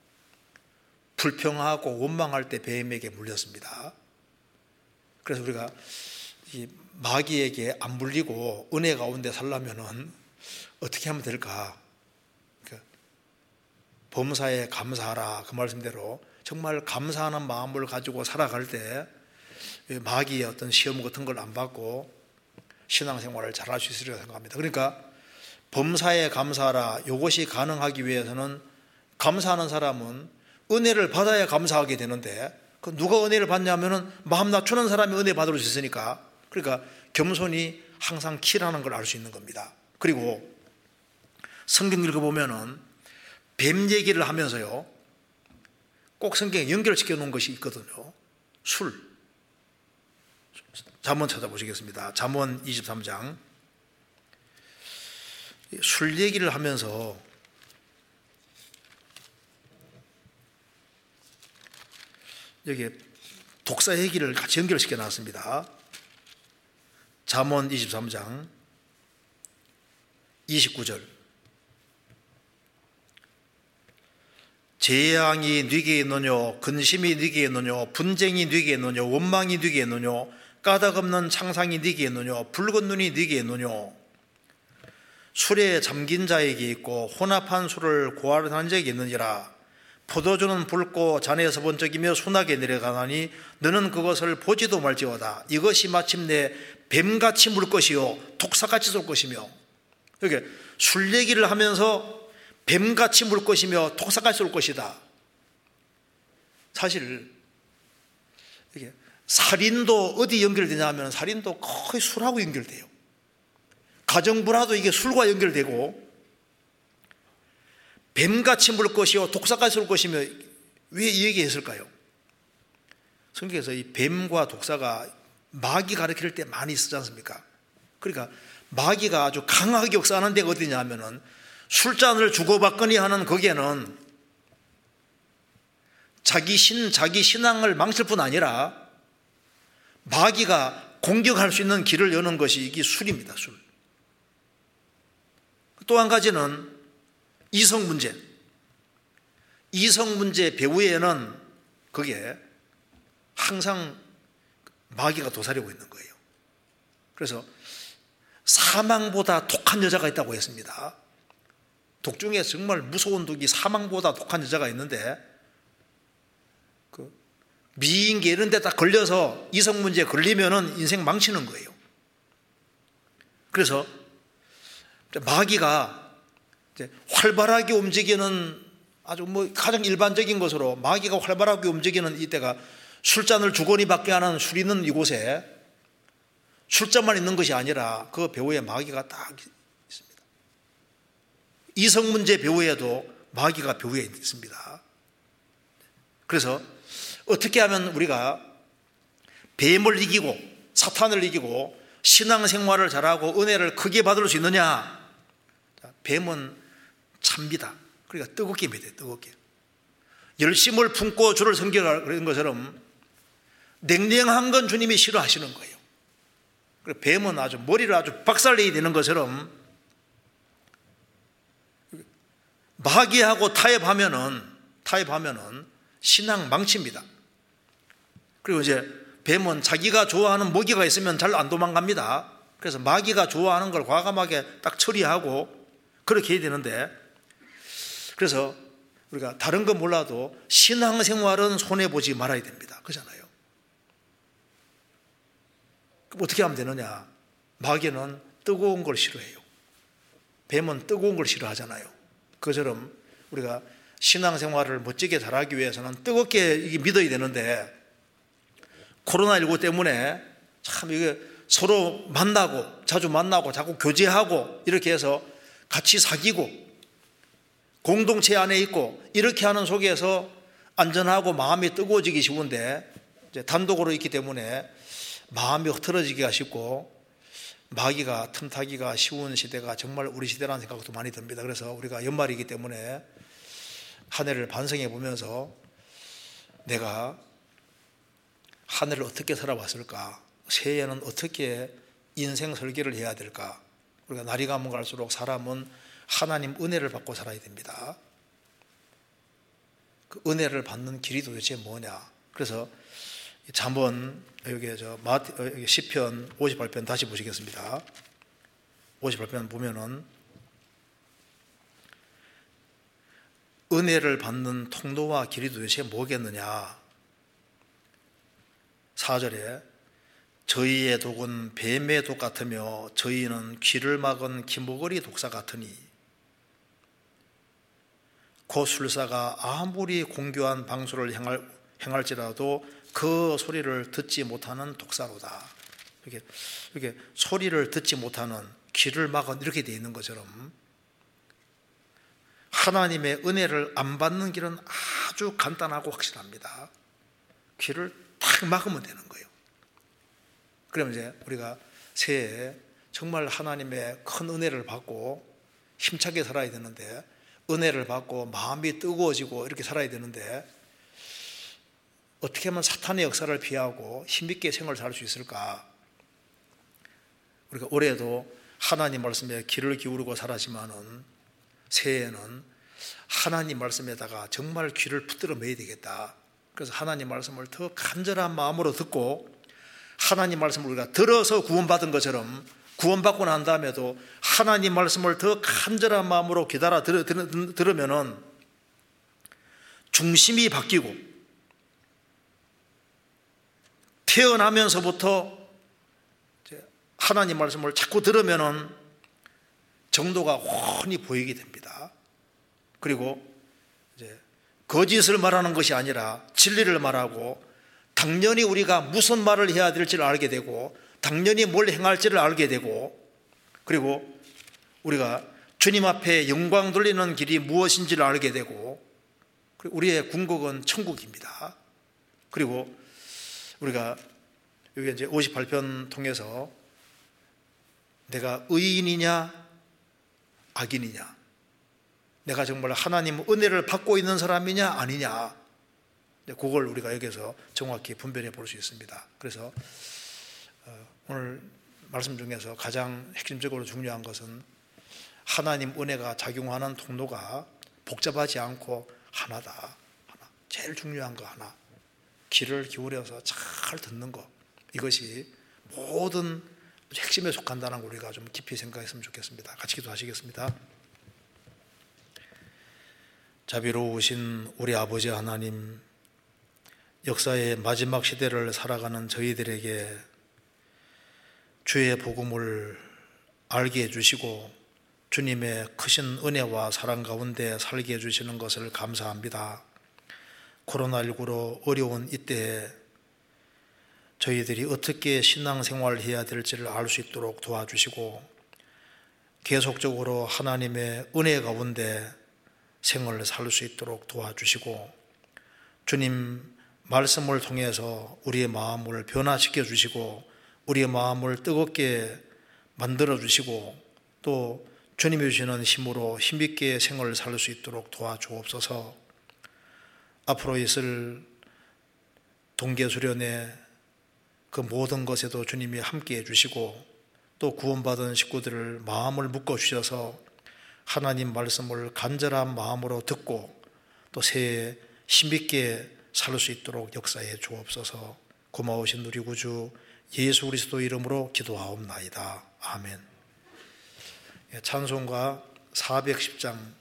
불평하고 원망할 때 뱀에게 물렸습니다. 그래서 우리가 이 마귀에게 안 물리고 은혜 가운데 살려면은 어떻게 하면 될까? 범사에 감사하라 그 말씀대로 정말 감사하는 마음을 가지고 살아갈 때 마귀의 어떤 시험 같은 걸 안 받고 신앙생활을 잘할 수 있으리라 생각합니다. 그러니까 범사에 감사하라, 이것이 가능하기 위해서는, 감사하는 사람은 은혜를 받아야 감사하게 되는데, 누가 은혜를 받냐면은 마음 낮추는 사람이 은혜 받을 수 있으니까, 그러니까 겸손이 항상 키라는 걸 알 수 있는 겁니다. 그리고 성경 읽어보면은 뱀 얘기를 하면서요, 꼭 성경에 연결시켜 놓은 것이 있거든요. 술. 잠언 찾아보시겠습니다. 잠언 23장. 술 얘기를 하면서 여기 독사 얘기를 같이 연결시켜 놨습니다. 잠언 23장 29절. 재앙이 네게 있느뇨, 근심이 네게 있느뇨, 분쟁이 네게 있느뇨, 원망이 네게 있느뇨, 까닭 없는 창상이 네게 있느뇨? 붉은 눈이 네게 있느뇨? 술에 잠긴 자에게 있고 혼합한 술을 고하는 자에게 있느니라. 포도주는 붉고 잔에서 번쩍이며 순하게 내려가나니 너는 그것을 보지도 말지어다. 이것이 마침내 뱀같이 물 것이요 독사같이 쏠 것이며. 이렇게 술 얘기를 하면서 뱀같이 물 것이며 독사같이 쏠 것이다. 사실 이게 살인도 어디 연결되냐 하면 살인도 거의 술하고 연결돼요. 가정불화도 이게 술과 연결되고, 뱀같이 물 것이요 독사같이 쏠 것이며, 왜 이 얘기했을까요? 성경에서 이 뱀과 독사가 마귀 가르칠 때 많이 쓰지 않습니까? 그러니까 마귀가 아주 강하게 역사하는 데가 어디냐 하면은 술잔을 주고받거니 하는 거기에는 자기 신앙을 망칠 뿐 아니라 마귀가 공격할 수 있는 길을 여는 것이 이게 술입니다. 술. 또 한 가지는 이성 문제. 이성 문제 배후에는 그게 항상 마귀가 도사리고 있는 거예요. 그래서 사망보다 독한 여자가 있다고 했습니다. 독 중에 정말 무서운 독이 사망보다 독한 여자가 있는데, 그 미인계 이런 데 딱 걸려서 이성 문제에 걸리면은 인생 망치는 거예요. 그래서 마귀가 이제 활발하게 움직이는, 아주 가장 일반적인 것으로 마귀가 활발하게 움직이는 이때가 술잔을 주거니 받게 하는 술 있는 이곳에 술잔만 있는 것이 아니라 그 배후에 마귀가 딱 있습니다. 이성 문제 배후에도 마귀가 배후에 있습니다. 그래서 어떻게 하면 우리가 뱀을 이기고 사탄을 이기고 신앙생활을 잘하고 은혜를 크게 받을 수 있느냐? 뱀은 찹니다. 그러니까 뜨겁게 믿어요. 뜨겁게. 열심을 품고 주를 섬기라 그런 것처럼 냉랭한 건 주님이 싫어하시는 거예요. 뱀은 아주 머리를 아주 박살내야 되는 것처럼 마귀하고 타협하면은 신앙 망칩니다. 그리고 이제 뱀은 자기가 좋아하는 먹이가 있으면 잘 안 도망갑니다. 그래서 마귀가 좋아하는 걸 과감하게 딱 처리하고 그렇게 해야 되는데, 그래서 우리가 다른 건 몰라도 신앙생활은 손해보지 말아야 됩니다. 그렇잖아요. 그럼 어떻게 하면 되느냐? 마귀는 뜨거운 걸 싫어해요. 뱀은 뜨거운 걸 싫어하잖아요. 그처럼 우리가 신앙생활을 멋지게 잘하기 위해서는 뜨겁게 믿어야 되는데, 코로나19 때문에 참 이게 서로 자주 만나고 자꾸 교제하고 이렇게 해서 같이 사귀고 공동체 안에 있고 이렇게 하는 속에서 안전하고 마음이 뜨거워지기 쉬운데, 이제 단독으로 있기 때문에 마음이 흐트러지기가 쉽고 마귀가 틈타기가 쉬운 시대가 정말 우리 시대라는 생각도 많이 듭니다. 그래서 우리가 연말이기 때문에 한 해를 반성해 보면서 내가 한 해를 어떻게 살아왔을까? 새해에는 어떻게 인생 설계를 해야 될까? 우리가 날이 가면 갈수록 사람은 하나님 은혜를 받고 살아야 됩니다. 그 은혜를 받는 길이 도대체 뭐냐? 그래서 잠언 여기 시편 58편 다시 보시겠습니다. 58편 보면은 은혜를 받는 통로와 길이 도대체 뭐겠느냐? 4절에 저희의 독은 뱀의 독 같으며 저희는 귀를 막은 기모거리 독사 같으니, 그 술사가 아무리 공교한 방수를 행할지라도 그 소리를 듣지 못하는 독사로다. 이렇게 소리를 듣지 못하는, 귀를 막은 이렇게 되어 있는 것처럼 하나님의 은혜를 안 받는 길은 아주 간단하고 확실합니다. 귀를 딱 막으면 되는 거예요. 그러면 이제 우리가 새해에 정말 하나님의 큰 은혜를 받고 힘차게 살아야 되는데, 은혜를 받고 마음이 뜨거워지고 이렇게 살아야 되는데, 어떻게 하면 사탄의 역사를 피하고 힘있게 생활을 살 수 있을까? 우리가 올해도 하나님 말씀에 귀를 기울이고 살았지만은 새해에는 하나님 말씀에다가 정말 귀를 붙들어 매야 되겠다. 그래서 하나님 말씀을 더 간절한 마음으로 듣고 하나님 말씀을 우리가 들어서 구원받은 것처럼 구원받고 난 다음에도 하나님 말씀을 더 간절한 마음으로 기다려 들으면은 중심이 바뀌고 태어나면서부터 하나님 말씀을 자꾸 들으면은 정도가 훤히 보이게 됩니다. 그리고 이제 거짓을 말하는 것이 아니라 진리를 말하고 당연히 우리가 무슨 말을 해야 될지를 알게 되고 당연히 뭘 행할지를 알게 되고 그리고 우리가 주님 앞에 영광 돌리는 길이 무엇인지를 알게 되고 우리의 궁극은 천국입니다. 그리고 우리가 여기 이제 58편 통해서 내가 의인이냐 악인이냐, 내가 정말 하나님 은혜를 받고 있는 사람이냐 아니냐, 그걸 우리가 여기서 정확히 분별해 볼 수 있습니다. 그래서 오늘 말씀 중에서 가장 핵심적으로 중요한 것은 하나님 은혜가 작용하는 통로가 복잡하지 않고 하나다. 하나. 제일 중요한 거 하나. 귀를 기울여서 잘 듣는 것. 이것이 모든 핵심에 속한다는 걸 우리가 좀 깊이 생각했으면 좋겠습니다. 같이 기도하시겠습니다. 자비로우신 우리 아버지 하나님, 역사의 마지막 시대를 살아가는 저희들에게 주의 복음을 알게 해주시고 주님의 크신 은혜와 사랑 가운데 살게 해주시는 것을 감사합니다. 코로나19로 어려운 이때에 저희들이 어떻게 신앙생활을 해야 될지를 알 수 있도록 도와주시고 계속적으로 하나님의 은혜 가운데 생을 살 수 있도록 도와주시고 주님 말씀을 통해서 우리의 마음을 변화시켜 주시고 우리의 마음을 뜨겁게 만들어 주시고 또 주님이 주시는 힘으로 힘있게 생을 살 수 있도록 도와주옵소서. 앞으로 있을 동계수련회 그 모든 것에도 주님이 함께해 주시고 또 구원받은 식구들을 마음을 묶어 주셔서 하나님 말씀을 간절한 마음으로 듣고 또 새해 힘있게 살 수 있도록 역사해 주옵소서. 고마우신 우리 구주 예수 그리스도 이름으로 기도하옵나이다. 아멘. 찬송가 410장